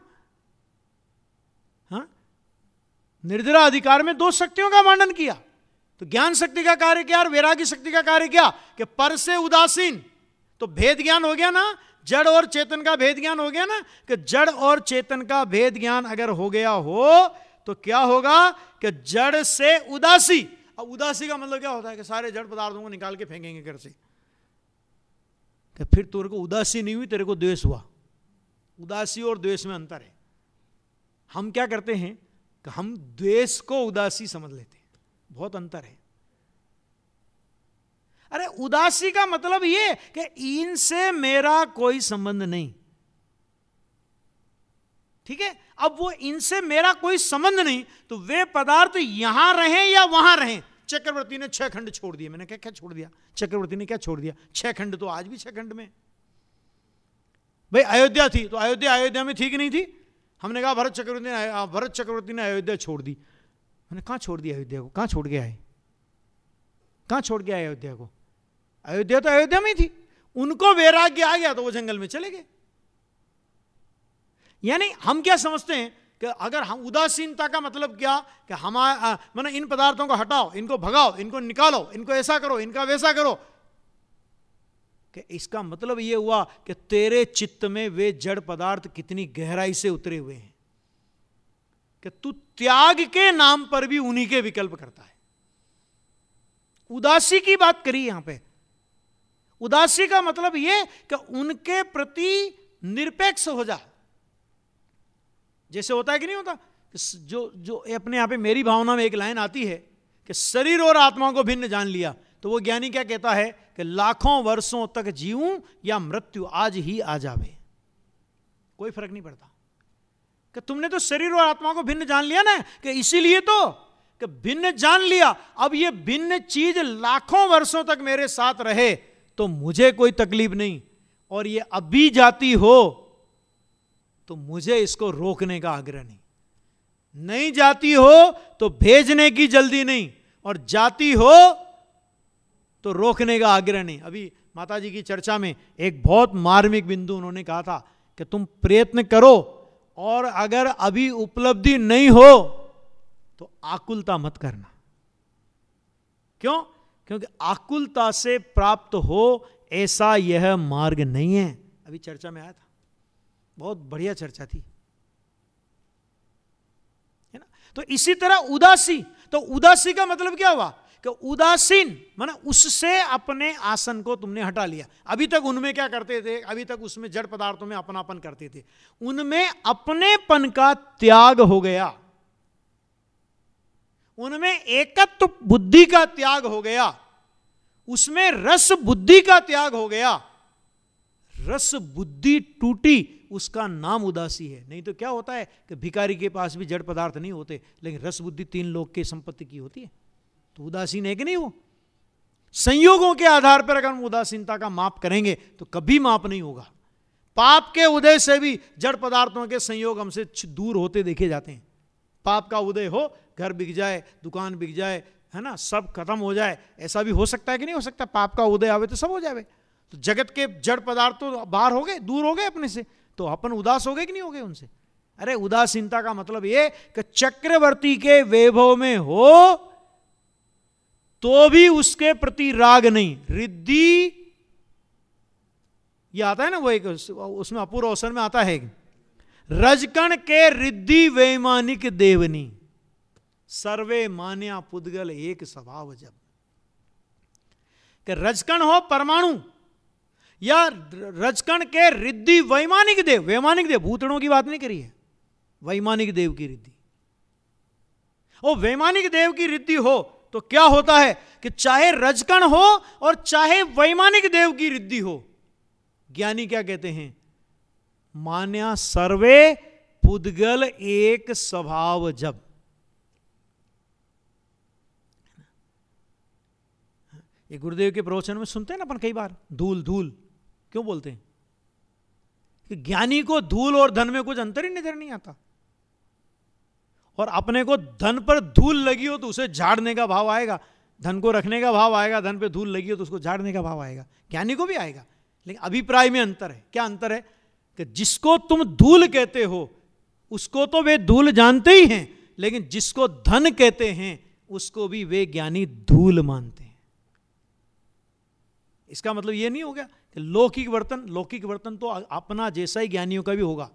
हाँ, निर्जरा अधिकार में दो शक्तियों का वर्णन किया। तो ज्ञान शक्ति का कार्य क्या और वैराग्य शक्ति का कार्य क्या? कि पर से उदासीन। तो भेद ज्ञान हो गया ना, जड़ और चेतन का भेद ज्ञान हो गया ना। कि जड़ और चेतन का भेद ज्ञान अगर हो गया हो तो क्या होगा कि जड़ से उदासी। अब उदासी का मतलब क्या होता है? कि सारे जड़ पदार्थों को निकाल के फेंकेंगे घर से। कि फिर तेरे को उदासी नहीं हुई, तेरे को द्वेष हुआ। उदासी और द्वेष में अंतर है। हम क्या करते हैं कि हम द्वेष को उदासी समझ लेते हैं, बहुत अंतर है। अरे उदासी का मतलब ये कि इनसे मेरा कोई संबंध नहीं, ठीक है। अब वो इनसे मेरा कोई संबंध नहीं, तो वे पदार्थ यहां रहें या वहां रहें। चक्रवर्ती ने छह खंड छोड़ दिए। मैंने क्या क्या छोड़ दिया? चक्रवर्ती ने क्या छोड़ दिया? छह खंड। तो आज भी छह खंड में। भाई अयोध्या थी तो अयोध्या अयोध्या में थी कि नहीं थी? हमने कहा भरत चक्रवर्ती ने भरत चक्रवर्ती ने अयोध्या छोड़ दी। मैंने कहां छोड़ दिया अयोध्या को? कहां छोड़ गया है? कहां छोड़ गया है अयोध्या को? अयोध्या तो अयोध्या में थी। उनको वैराग्य आ गया तो वो जंगल में चले गए। यानी हम क्या समझते हैं कि अगर हम उदासीनता का मतलब क्या कि हमारा माने इन पदार्थों को हटाओ, इनको भगाओ, इनको निकालो, इनको ऐसा करो, इनका वैसा करो, कि इसका मतलब यह हुआ कि तेरे चित्त में वे जड़ पदार्थ कितनी गहराई से उतरे हुए हैं कि तू त्याग के नाम पर भी उन्हीं के विकल्प करता है। उदासी की बात करी यहां पे। उदासी का मतलब यह कि उनके प्रति निरपेक्ष हो जा। जैसे होता है कि नहीं होता? जो जो अपने यहां पे मेरी भावना में एक लाइन आती है कि शरीर और आत्मा को भिन्न जान लिया, तो वो ज्ञानी क्या कहता है कि लाखों वर्षों तक जीऊं या मृत्यु आज ही आ जावे, कोई फर्क नहीं पड़ता। कि तुमने तो शरीर और आत्मा को भिन्न जान लिया ना, कि इसीलिए तो कि भिन्न जान लिया। अब ये भिन्न चीज लाखों वर्षों तक मेरे साथ रहे तो मुझे कोई तकलीफ नहीं, और ये अभी जाती हो तो मुझे इसको रोकने का आग्रह नहीं। नहीं जाती हो तो भेजने की जल्दी नहीं, और जाती हो तो रोकने का आग्रह नहीं। अभी माताजी की चर्चा में एक बहुत मार्मिक बिंदु उन्होंने कहा था कि तुम प्रयत्न करो, और अगर अभी उपलब्धि नहीं हो तो आकुलता मत करना। क्यों? क्योंकि आकुलता से प्राप्त हो ऐसा यह मार्ग नहीं है। अभी चर्चा में आया था, बहुत बढ़िया चर्चा थी, है ना। तो इसी तरह उदासी, तो उदासी का मतलब क्या हुआ कि उदासीन माने उससे अपने आसन को तुमने हटा लिया। अभी तक उनमें क्या करते थे? अभी तक उसमें जड़ पदार्थों में अपनापन करते थे, उनमें अपनेपन का त्याग हो गया। उनमें एकत्व बुद्धि का त्याग हो गया, उसमें रस बुद्धि का त्याग हो गया। रस बुद्धि टूटी, उसका नाम उदासी है। नहीं तो क्या होता है कि भिखारी के पास भी जड़ पदार्थ नहीं होते, लेकिन रस बुद्धि तीन लोग की संपत्ति की होती है, तो उदासीन है कि नहीं? वो संयोगों के आधार पर अगर हम उदासीनता का माप करेंगे तो कभी माप नहीं होगा। पाप के उदय से भी जड़ पदार्थों के संयोग हमसे दूर होते देखे जाते हैं। पाप का उदय हो, घर बिक जाए, दुकान बिक जाए, है ना, सब खत्म हो जाए, ऐसा भी हो सकता है कि नहीं हो सकता? पाप का उदय आवे तो सब हो जाए। तो जगत के जड़ पदार्थ तो बाहर हो गए, दूर हो गए अपने से, तो अपन उदास हो गए कि नहीं हो गए उनसे? अरे उदासीनता का मतलब ये कि चक्रवर्ती के वैभव में हो तो भी उसके प्रति राग नहीं, रिद्धि। ये आता है ना वो एक, उसमें अपूर्व अवसर में आता है, रजकण के रिद्धि वैमानिक देवनी, सर्वे मान्या पुद्गल एक स्वभाव। जब कि रजकण हो परमाणु या रजकण के रिद्धि वैमानिक देव, वैमानिक देव भूतड़ों की बात नहीं करी है, वैमानिक देव की रिद्धि। ओ वैमानिक देव की रिद्धि हो तो क्या होता है कि चाहे रजकण हो और चाहे वैमानिक देव की रिद्धि हो, ज्ञानी क्या कहते हैं? मान्या सर्वे पुद्गल एक स्वभाव। जब ये गुरुदेव के प्रवचन में सुनते हैं ना अपन कई बार, धूल धूल क्यों बोलते हैं? कि ज्ञानी को धूल और धन में कुछ अंतर ही नजर नहीं आता, और अपने को धन पर धूल लगी हो तो उसे झाड़ने का भाव आएगा, धन को रखने का भाव आएगा, धन पे धूल लगी हो तो उसको झाड़ने का भाव आएगा, ज्ञानी को भी आएगा। लेकिन अभिप्राय में अंतर है। क्या अंतर है? कि जिसको तुम धूल कहते हो उसको तो वे धूल जानते ही हैं, लेकिन जिसको धन कहते हैं उसको भी वे ज्ञानी धूल मानते हैं। इसका मतलब यह नहीं हो गया कि लौकिक वर्तन, लौकिक वर्तन तो अपना जैसा ही ज्ञानियों का भी होगा,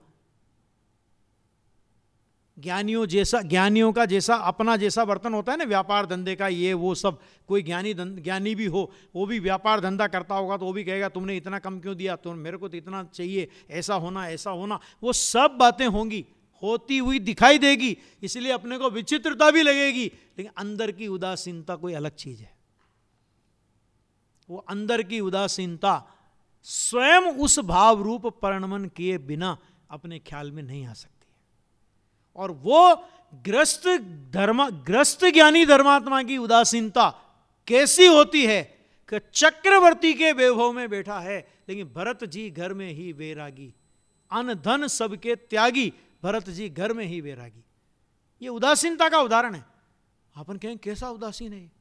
ज्ञानियों जैसा, ज्ञानियों का जैसा अपना जैसा वर्तन होता है ना, व्यापार धंधे का ये वो सब। कोई ज्ञानी ज्ञानी भी हो, वो भी व्यापार धंधा करता होगा तो वो भी कहेगा तुमने इतना कम क्यों दिया, तो मेरे को तो इतना चाहिए, ऐसा होना ऐसा होना, वो सब बातें होंगी, होती हुई दिखाई देगी, इसलिए अपने को विचित्रता भी लगेगी, लेकिन अंदर की उदासीनता कोई अलग चीज है। वो अंदर की उदासीनता स्वयं उस भाव रूप परिणमन किए बिना अपने ख्याल में नहीं आ सकती। और वो ग्रस्त धर्म ग्रस्त ज्ञानी धर्मात्मा की उदासीनता कैसी होती है कि चक्रवर्ती के वैभव में बैठा है, लेकिन भरत जी घर में ही वैरागी, अन धन सबके त्यागी, भरत जी घर में ही वैरागी। ये उदासीनता का उदाहरण है। अपन कहें कैसा उदासीन है,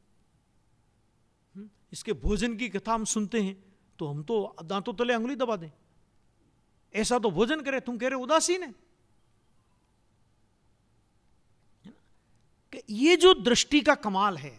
इसके भोजन की कथा हम सुनते हैं तो हम तो दांतों तले अंगुली दबा दें, ऐसा तो भोजन करे, तुम कह रहे उदासीन है। कि ये जो दृष्टि का कमाल है,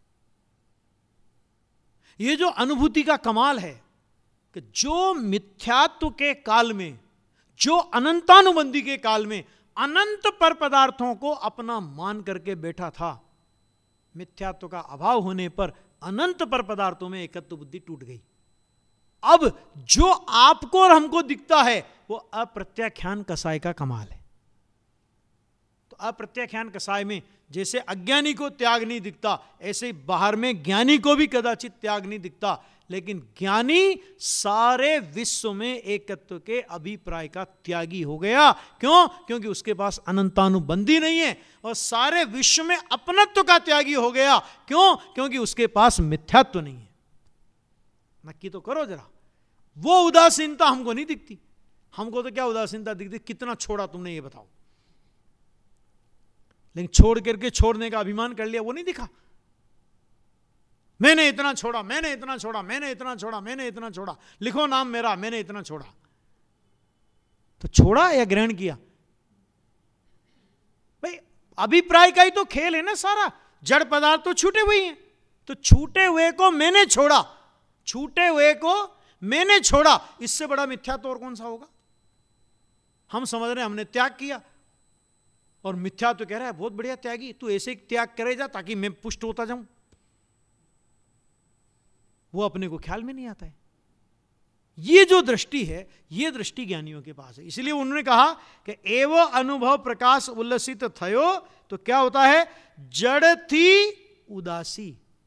ये जो अनुभूति का कमाल है, कि जो मिथ्यात्व के काल में, जो अनंतानुबंधी के काल में अनंत पर पदार्थों को अपना मान करके बैठा था, मिथ्यात्व का अभाव होने पर अनंत पर पदार्थों में एकत्व बुद्धि टूट गई। अब जो आपको और हमको दिखता है वो अप्रत्याख्यान कसाय का कमाल है। तो अप्रत्याख्यान कसाय में जैसे अज्ञानी को त्याग नहीं दिखता, ऐसे ही बाहर में ज्ञानी को भी कदाचित त्याग नहीं दिखता, लेकिन ज्ञानी सारे विश्व में एकत्व के अभिप्राय का त्यागी हो गया। क्यों? क्योंकि उसके पास अनंतानुबंधी नहीं है, और सारे विश्व में अपनत्व का त्यागी हो गया। क्यों? क्योंकि उसके पास मिथ्यात्व नहीं है। नक्की तो करो जरा, वो उदासीनता हमको नहीं दिखती। हमको तो क्या उदासीनता दिखती, कितना छोड़ा तुमने ये बताओ, लेकिन छोड़ करके छोड़ने का अभिमान कर लिया, वो नहीं दिखा। मैंने इतना छोड़ा, मैंने इतना छोड़ा, मैंने इतना छोड़ा, मैंने इतना छोड़ा, लिखो नाम मेरा, मैंने इतना छोड़ा। तो छोड़ा या ग्रहण किया? भाई अभिप्राय का ही तो खेल है ना सारा। जड़ पदार्थ तो छूटे हुए हैं, तो छूटे हुए को मैंने छोड़ा, छूटे हुए को मैंने छोड़ा, इससे बड़ा मिथ्या तो और कौन सा होगा? हम समझ रहे हैं हमने त्याग किया, और मिथ्या तो कह रहा है बहुत बढ़िया त्यागी, तू ऐसे ही त्याग करे जा ताकि मैं पुष्ट होता जाऊं। वो अपने को ख्याल में नहीं आता है। ये जो दृष्टि है, ये दृष्टि ज्ञानियों के पास है। इसलिए उन्होंने कहा कि एव अनुभव प्रकाश उल्लसित थयो, तो क्या होता है, जड़ थी उदासी।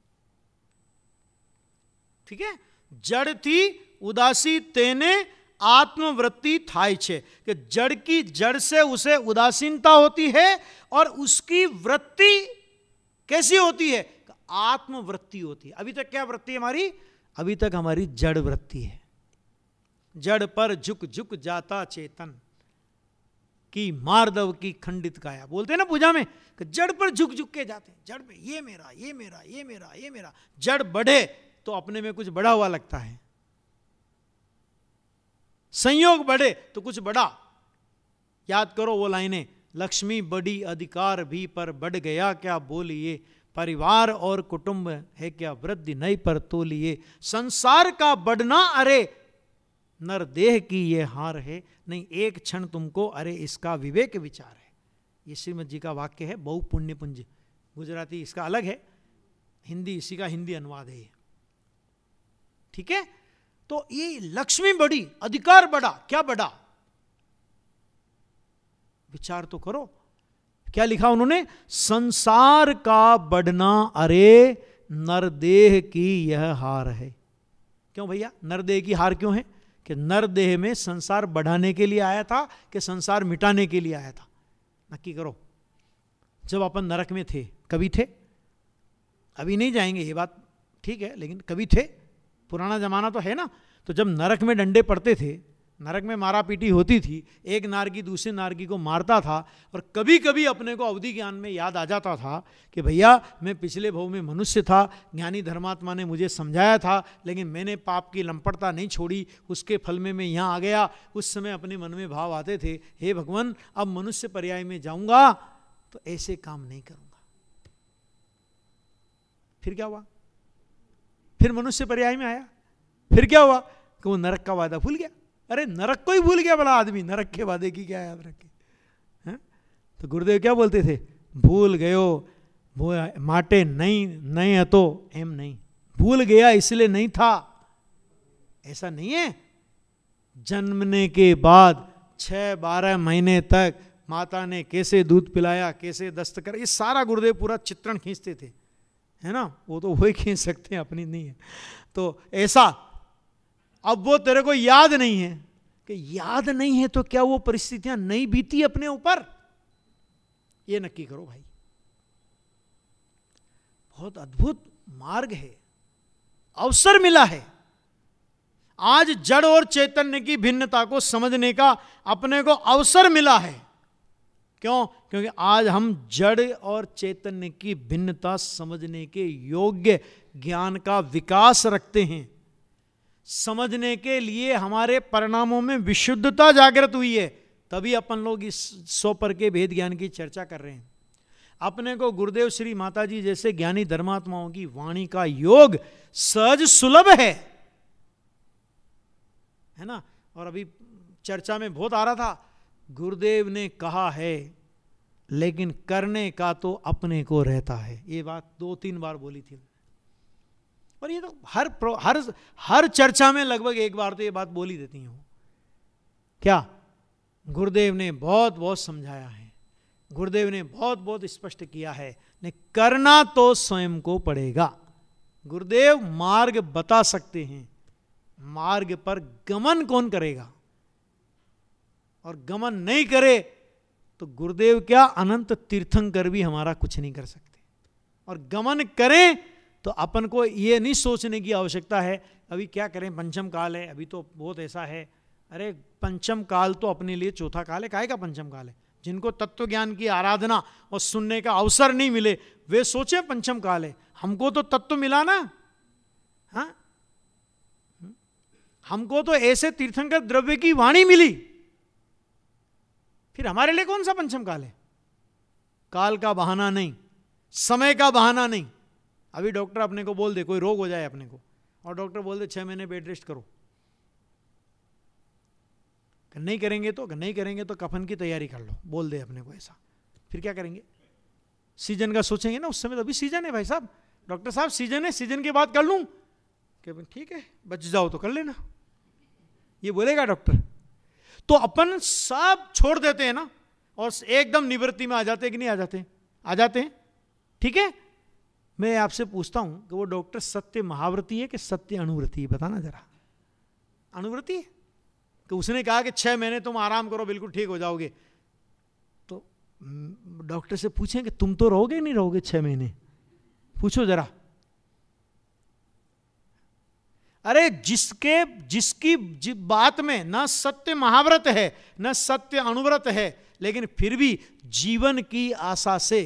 ठीक है, जड़ थी उदासी तेने आत्मवृत्ति थाय छे, कि जड़ की जड़ से उसे उदासीनता होती है, और उसकी वृत्ति कैसी होती है, आत्मवृत्ति होती है। अभी तक क्या वृत्ति है हमारी, अभी तक हमारी जड़ वृत्ति है। जड़ पर झुक झुक जाता चेतन की मार्दव की खंडित काया, बोलते हैं ना पूजा में कि जड़ पर झुक झुक के जाते हैं, जड़ पे ये मेरा ये मेरा ये मेरा ये मेरा। जड़ बढ़े तो अपने में कुछ बड़ा हुआ लगता है, संयोग बढ़े तो कुछ बड़ा। याद करो वो लाइनें, लक्ष्मी बड़ी अधिकार भी पर बढ़ गया क्या बोलिए, परिवार और कुटुंब है क्या वृद्धि नहीं पर तोलिए, संसार का बढ़ना अरे नर देह की ये हार है, नहीं एक क्षण तुमको अरे इसका विवेक विचार है। ये श्रीमद जी का वाक्य है, बहु पुण्य पुंज। गुजराती इसका अलग है, हिंदी इसी का हिंदी अनुवाद है। ठीक है, तो ये लक्ष्मी बड़ी, अधिकार बड़ा, क्या बड़ा, विचार तो करो। क्या लिखा उन्होंने, संसार का बढ़ना अरे नरदेह की यह हार है। क्यों भैया नरदेह की हार क्यों है, कि नरदेह में संसार बढ़ाने के लिए आया था कि संसार मिटाने के लिए आया था, नक्की करो। जब अपन नरक में थे, कभी थे, अभी नहीं जाएंगे ये बात ठीक है, लेकिन कभी थे, पुराना जमाना तो है ना। तो जब नरक में डंडे पड़ते थे, नरक में मारा पीटी होती थी, एक नारकी दूसरे नारकी को मारता था, और कभी कभी अपने को अवधि ज्ञान में याद आ जाता था कि भैया मैं पिछले भव में मनुष्य था, ज्ञानी धर्मात्मा ने मुझे समझाया था, लेकिन मैंने पाप की लंपटता नहीं छोड़ी, उसके फल में मैं यहाँ आ गया। उस समय अपने मन में भाव आते थे, हे भगवान अब मनुष्य पर्याय में जाऊंगा तो ऐसे काम नहीं करूंगा। फिर क्या हुआ, फिर मनुष्य पर्याय में आया, फिर क्या हुआ कि वो नरक का वादा भूल गया। अरे नरक को ही भूल गया भला आदमी, नरक के वादे की क्या याद रखे हैं। तो गुरुदेव क्या बोलते थे, भूल गयो वो माटे नहीं नहीं है तो एम नहीं, भूल गया इसलिए नहीं था, ऐसा नहीं है। जन्मने के बाद छह बारह महीने तक माता ने कैसे दूध पिलाया, कैसे दस्त कर, ये सारा गुरुदेव पूरा चित्रण खींचते थे, है ना। वो तो वही खींच सकते हैं, अपनी नहीं है। तो ऐसा अब वो तेरे को याद नहीं है, कि याद नहीं है तो क्या वो परिस्थितियां नहीं बीती अपने ऊपर, ये नक्की करो भाई। बहुत अद्भुत मार्ग है, अवसर मिला है। आज जड़ और चैतन्य की भिन्नता को समझने का अपने को अवसर मिला है। क्यों, क्योंकि आज हम जड़ और चैतन्य की भिन्नता समझने के योग्य ज्ञान का विकास रखते हैं। समझने के लिए हमारे परिणामों में विशुद्धता जागृत हुई है, तभी अपन लोग इस सौ पर के भेद ज्ञान की चर्चा कर रहे हैं। अपने को गुरुदेव श्री माता जी जैसे ज्ञानी धर्मात्माओं की वाणी का योग सहज सुलभ है, है ना। और अभी चर्चा में बहुत आ रहा था, गुरुदेव ने कहा है लेकिन करने का तो अपने को रहता है। ये बात दो तीन बार बोली थी, और ये तो हर हर हर चर्चा में लगभग एक बार तो ये बात बोली देती हूं। क्या गुरुदेव ने बहुत बहुत समझाया है, गुरुदेव ने बहुत बहुत स्पष्ट किया है, नहीं करना तो स्वयं को पड़ेगा। गुरुदेव मार्ग बता सकते हैं, मार्ग पर गमन कौन करेगा, और गमन नहीं करे तो गुरुदेव क्या अनंत तीर्थंकर भी हमारा कुछ नहीं कर सकते। और गमन करें तो अपन को ये नहीं सोचने की आवश्यकता है अभी क्या करें, पंचम काल है, अभी तो बहुत ऐसा है। अरे पंचम काल तो अपने लिए चौथा काल है, काहे का पंचम काल है। जिनको तत्व ज्ञान की आराधना और सुनने का अवसर नहीं मिले वे सोचे पंचम काल है, हमको तो तत्व मिला ना। हाँ, हमको तो ऐसे तीर्थंकर द्रव्य की वाणी मिली, फिर हमारे लिए कौन सा पंचम काल है। काल का बहाना नहीं, समय का बहाना नहीं। अभी डॉक्टर अपने को बोल दे कोई रोग हो जाए अपने को, और डॉक्टर बोल दे छह महीने बेड रेस्ट करो, नहीं करेंगे तो नहीं करेंगे तो कफन की तैयारी कर लो, बोल दे अपने को ऐसा, फिर क्या करेंगे। सीजन का सोचेंगे ना, उस समय तो अभी सीजन है भाई साहब, डॉक्टर साहब सीजन है, सीजन के बाद कर लूं, कि ठीक है बच जाओ तो कर लेना, ये बोलेगा डॉक्टर? तो अपन सब छोड़ देते हैं ना और एकदम निवृत्ति में आ जाते हैं कि नहीं आ जाते? आ जाते हैं। ठीक है, मैं आपसे पूछता हूं कि वो डॉक्टर सत्य महाव्रती है कि सत्य अनुव्रती है? बताना जरा। अनुव्रती है कि उसने कहा कि छह महीने तुम आराम करो बिल्कुल ठीक हो जाओगे, तो डॉक्टर से पूछें कि तुम तो रहोगे नहीं रहोगे छह महीने? पूछो जरा। अरे जिसके जिसकी जि बात में न सत्य महाव्रत है न सत्य अनुव्रत है, लेकिन फिर भी जीवन की आशा से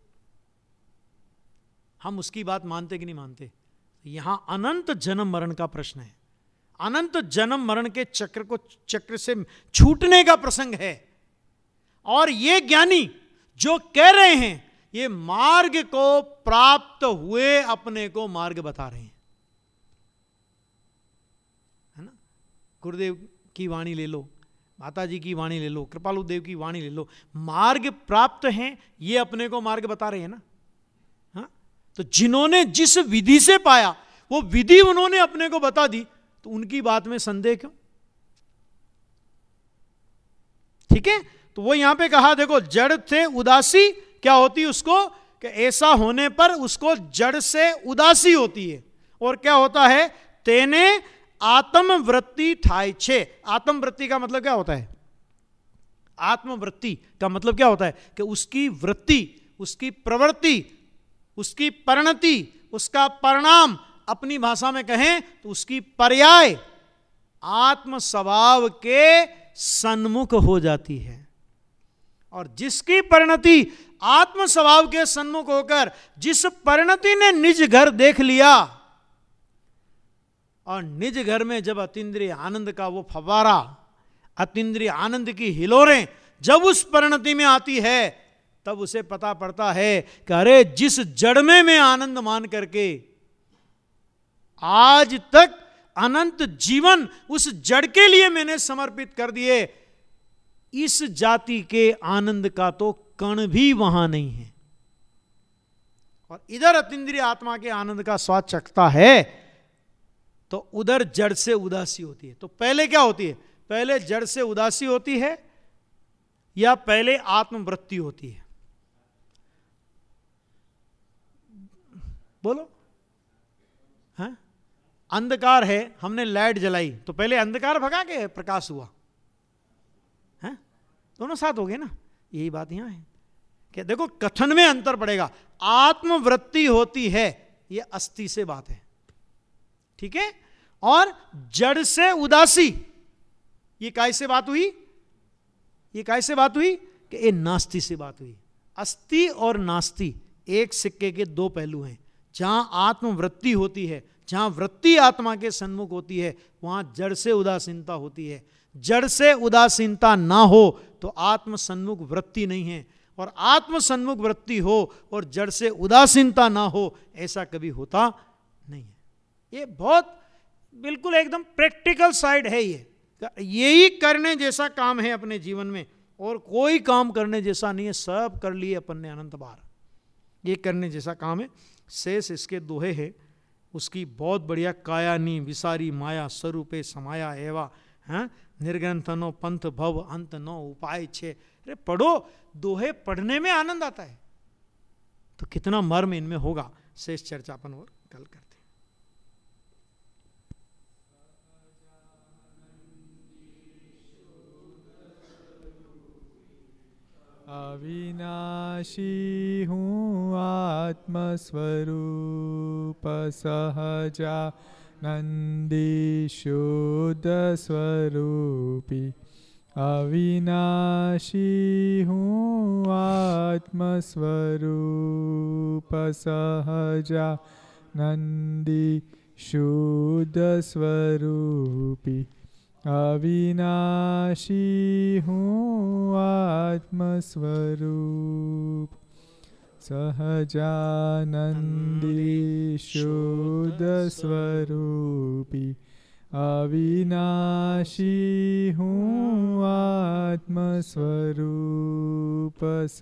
हम उसकी बात मानते कि नहीं मानते? यहां अनंत जन्म मरण का प्रश्न है, अनंत जन्म मरण के चक्र को चक्र से छूटने का प्रसंग है। और ये ज्ञानी जो कह रहे हैं ये मार्ग को प्राप्त हुए अपने को मार्ग बता रहे हैं, है ना? गुरुदेव की वाणी ले लो, माता जी की वाणी ले लो, कृपालु देव की वाणी ले लो, मार्ग प्राप्त हैं ये अपने को मार्ग बता रहे हैं ना। हाँ, तो जिन्होंने जिस विधि से पाया वो विधि उन्होंने अपने को बता दी, तो उनकी बात में संदेह क्यों? ठीक है, तो वो यहां पे कहा देखो, जड़ से उदासी क्या होती उसको, कि ऐसा होने पर उसको जड़ से उदासी होती है। और क्या होता है? तेने आत्मवृत्ति ठाई छे। आत्मवृत्ति का मतलब क्या होता है? आत्मवृत्ति का मतलब क्या होता है? कि उसकी वृत्ति, उसकी प्रवृत्ति, उसकी परिणति, उसका परिणाम, अपनी भाषा में कहें तो उसकी पर्याय आत्म स्वभाव के सन्मुख हो जाती है। और जिसकी परिणति आत्म स्वभाव के सन्मुख होकर जिस परिणति ने निज घर देख लिया, और निज घर में जब अतीन्द्रिय आनंद का वो फव्वारा, अतीन्द्रिय आनंद की हिलोरें जब उस परिणति में आती है, तब उसे पता पड़ता है कि अरे जिस जड़ में मैं आनंद मान करके आज तक अनंत जीवन उस जड़ के लिए मैंने समर्पित कर दिए, इस जाति के आनंद का तो कण भी वहां नहीं है। और इधर अतीन्द्रिय आत्मा के आनंद का स्वाद चखता है, तो उधर जड़ से उदासी होती है। तो पहले क्या होती है? पहले जड़ से उदासी होती है या पहले आत्मवृत्ति होती है? बोलो। हाँ, अंधकार है, हमने लाइट जलाई, तो पहले अंधकार भगा के प्रकाश हुआ? हैं? दोनों साथ हो गए ना। यही बात यहां है कि देखो कथन में अंतर पड़ेगा। आत्मवृत्ति होती है, ये अस्थि से बात है, ठीक है। और जड़ से उदासी, ये काय से बात हुई? ये काय से बात हुई? कि ये नास्ति से बात हुई। अस्थि और नास्ति एक सिक्के के दो पहलू हैं। जहां आत्मवृत्ति होती है, जहां वृत्ति आत्मा के सन्मुख होती है, वहां जड़ से उदासीनता होती है। जड़ से उदासीनता ना हो तो आत्म सन्मुख वृत्ति नहीं है, और आत्म सन्मुख वृत्ति हो और जड़ से उदासीनता ना हो, ऐसा कभी होता नहीं है। ये बहुत बिल्कुल एकदम प्रैक्टिकल साइड है। ये यही करने जैसा काम है अपने जीवन में, और कोई काम करने जैसा नहीं है। सब कर लिए अपन ने अनंत बार, ये करने जैसा काम है। शेष इसके दोहे है, उसकी बहुत बढ़िया। कायानी विसारी माया स्वरूपे समाया एवा, हैं निर्ग्रंथनो पंथ भव अंत नो उपाय छे। अरे पढ़ो, दोहे पढ़ने में आनंद आता है, तो कितना मर्म इनमें होगा। शेष चर्चा अपन और कल करते हैं। अविनाशी हूँ आत्मस्वरूप सहजा नंदी शुद्ध स्वरूपी। अविनाशी हूँ आत्मस्वरूप सहजा नंदी शुद्ध स्वरूपी। अविनाशी हूँ आत्मस्वरूप सहजानंदी शुद्ध स्वरूपी। अविनाशी हूँ आत्मस्वरूप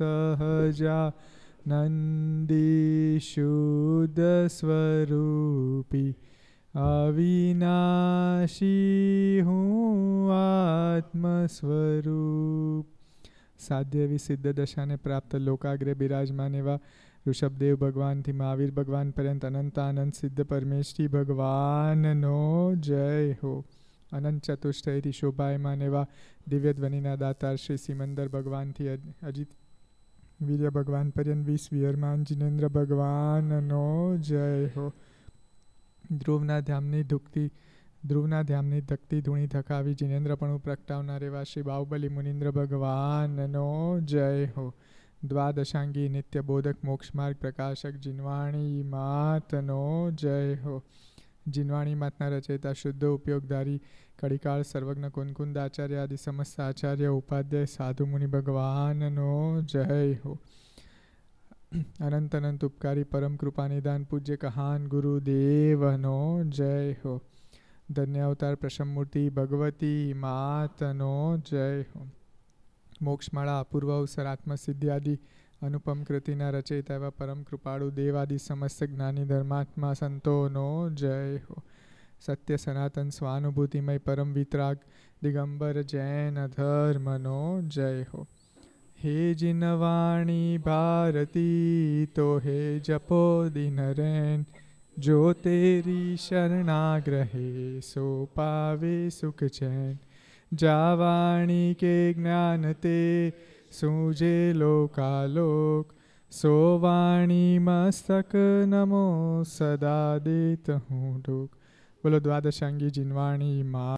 सहजानंदी शुद्ध स्वरूपी। अविनाशी हूँ આત્મ સ્વરૂપ. સાધ્ય એવી સિદ્ધ દશાને પ્રાપ્ત લોકાગ્રે બિરાજમાન એવા ઋષભદેવ ભગવાનથી મહાવીર ભગવાન પર્યંત અનંત આનંદ સિદ્ધ પરમેષ્ઠી ભગવાનનો જય હો. અનંત ચતુષ્ટયથી શોભાયમાન એવા દિવ્ય ધ્વનિના દાતાર શ્રી સિમંદર ભગવાનથી અજીત વીર્ય ભગવાન પર્યંત વીસ વિહરમાન જિનેન્દ્ર ભગવાનનો જય હો. ધ્રુવના ધામની ધુકતી ધ્રુવના ધામની ધકતી ધૂણી થકાવી જિનેન્દ્રપણું પ્રગટાવનાર એવા શ્રી બાહુબલી મુનિન્દ્ર ભગવાનનો જય હો. દ્વાદશાંગી નિત્ય બોધક મોક્ષમાર્ગ પ્રકાશક જીનવાણી માતનો જય હો. જીનવાણી માતના રચયિતા શુદ્ધ ઉપયોગધારી કડિકાળ સર્વજ્ઞ કુનકુંદ આચાર્ય આદિ સમસ્ત આચાર્ય ઉપાધ્યાય સાધુ મુનિ ભગવાનનો જય હો. અનંત અનંત ઉપકારી પરમ કૃપા નિદાન પૂજ્ય કહાન ગુરુદેવનો જય હો. ધન્ય અવતાર પ્રસમમૂર્તિ ભગવતી માતનો જય હો. મોક્ષમાળા અપૂર્વ અવસર આત્મસિદ્ધિ આદિ અનુપમ કૃતિના રચયિતા એવા પરમ કૃપાળુ દેવાદિ સમસ્ત જ્ઞાની ધર્માત્મા સંતોનો જય હો. સત્ય સનાતન સ્વાનુભૂતિમય પરમ વિતરાગ દિગંબર જૈન ધર્મનો જય હો. હે જીનવાણી ભારતી તો હે જપો દિન રેન જો તેરી શરણાગ્રહે સો પાવે સુખ ચૈન. જાવાણી કે જ્ઞાન તે સૂજે લોકાલોક સો વાણી મસ્તક નમો સદા દેત હું ડોક. બોલો દ્વાદશાંગી જીનવાણી મા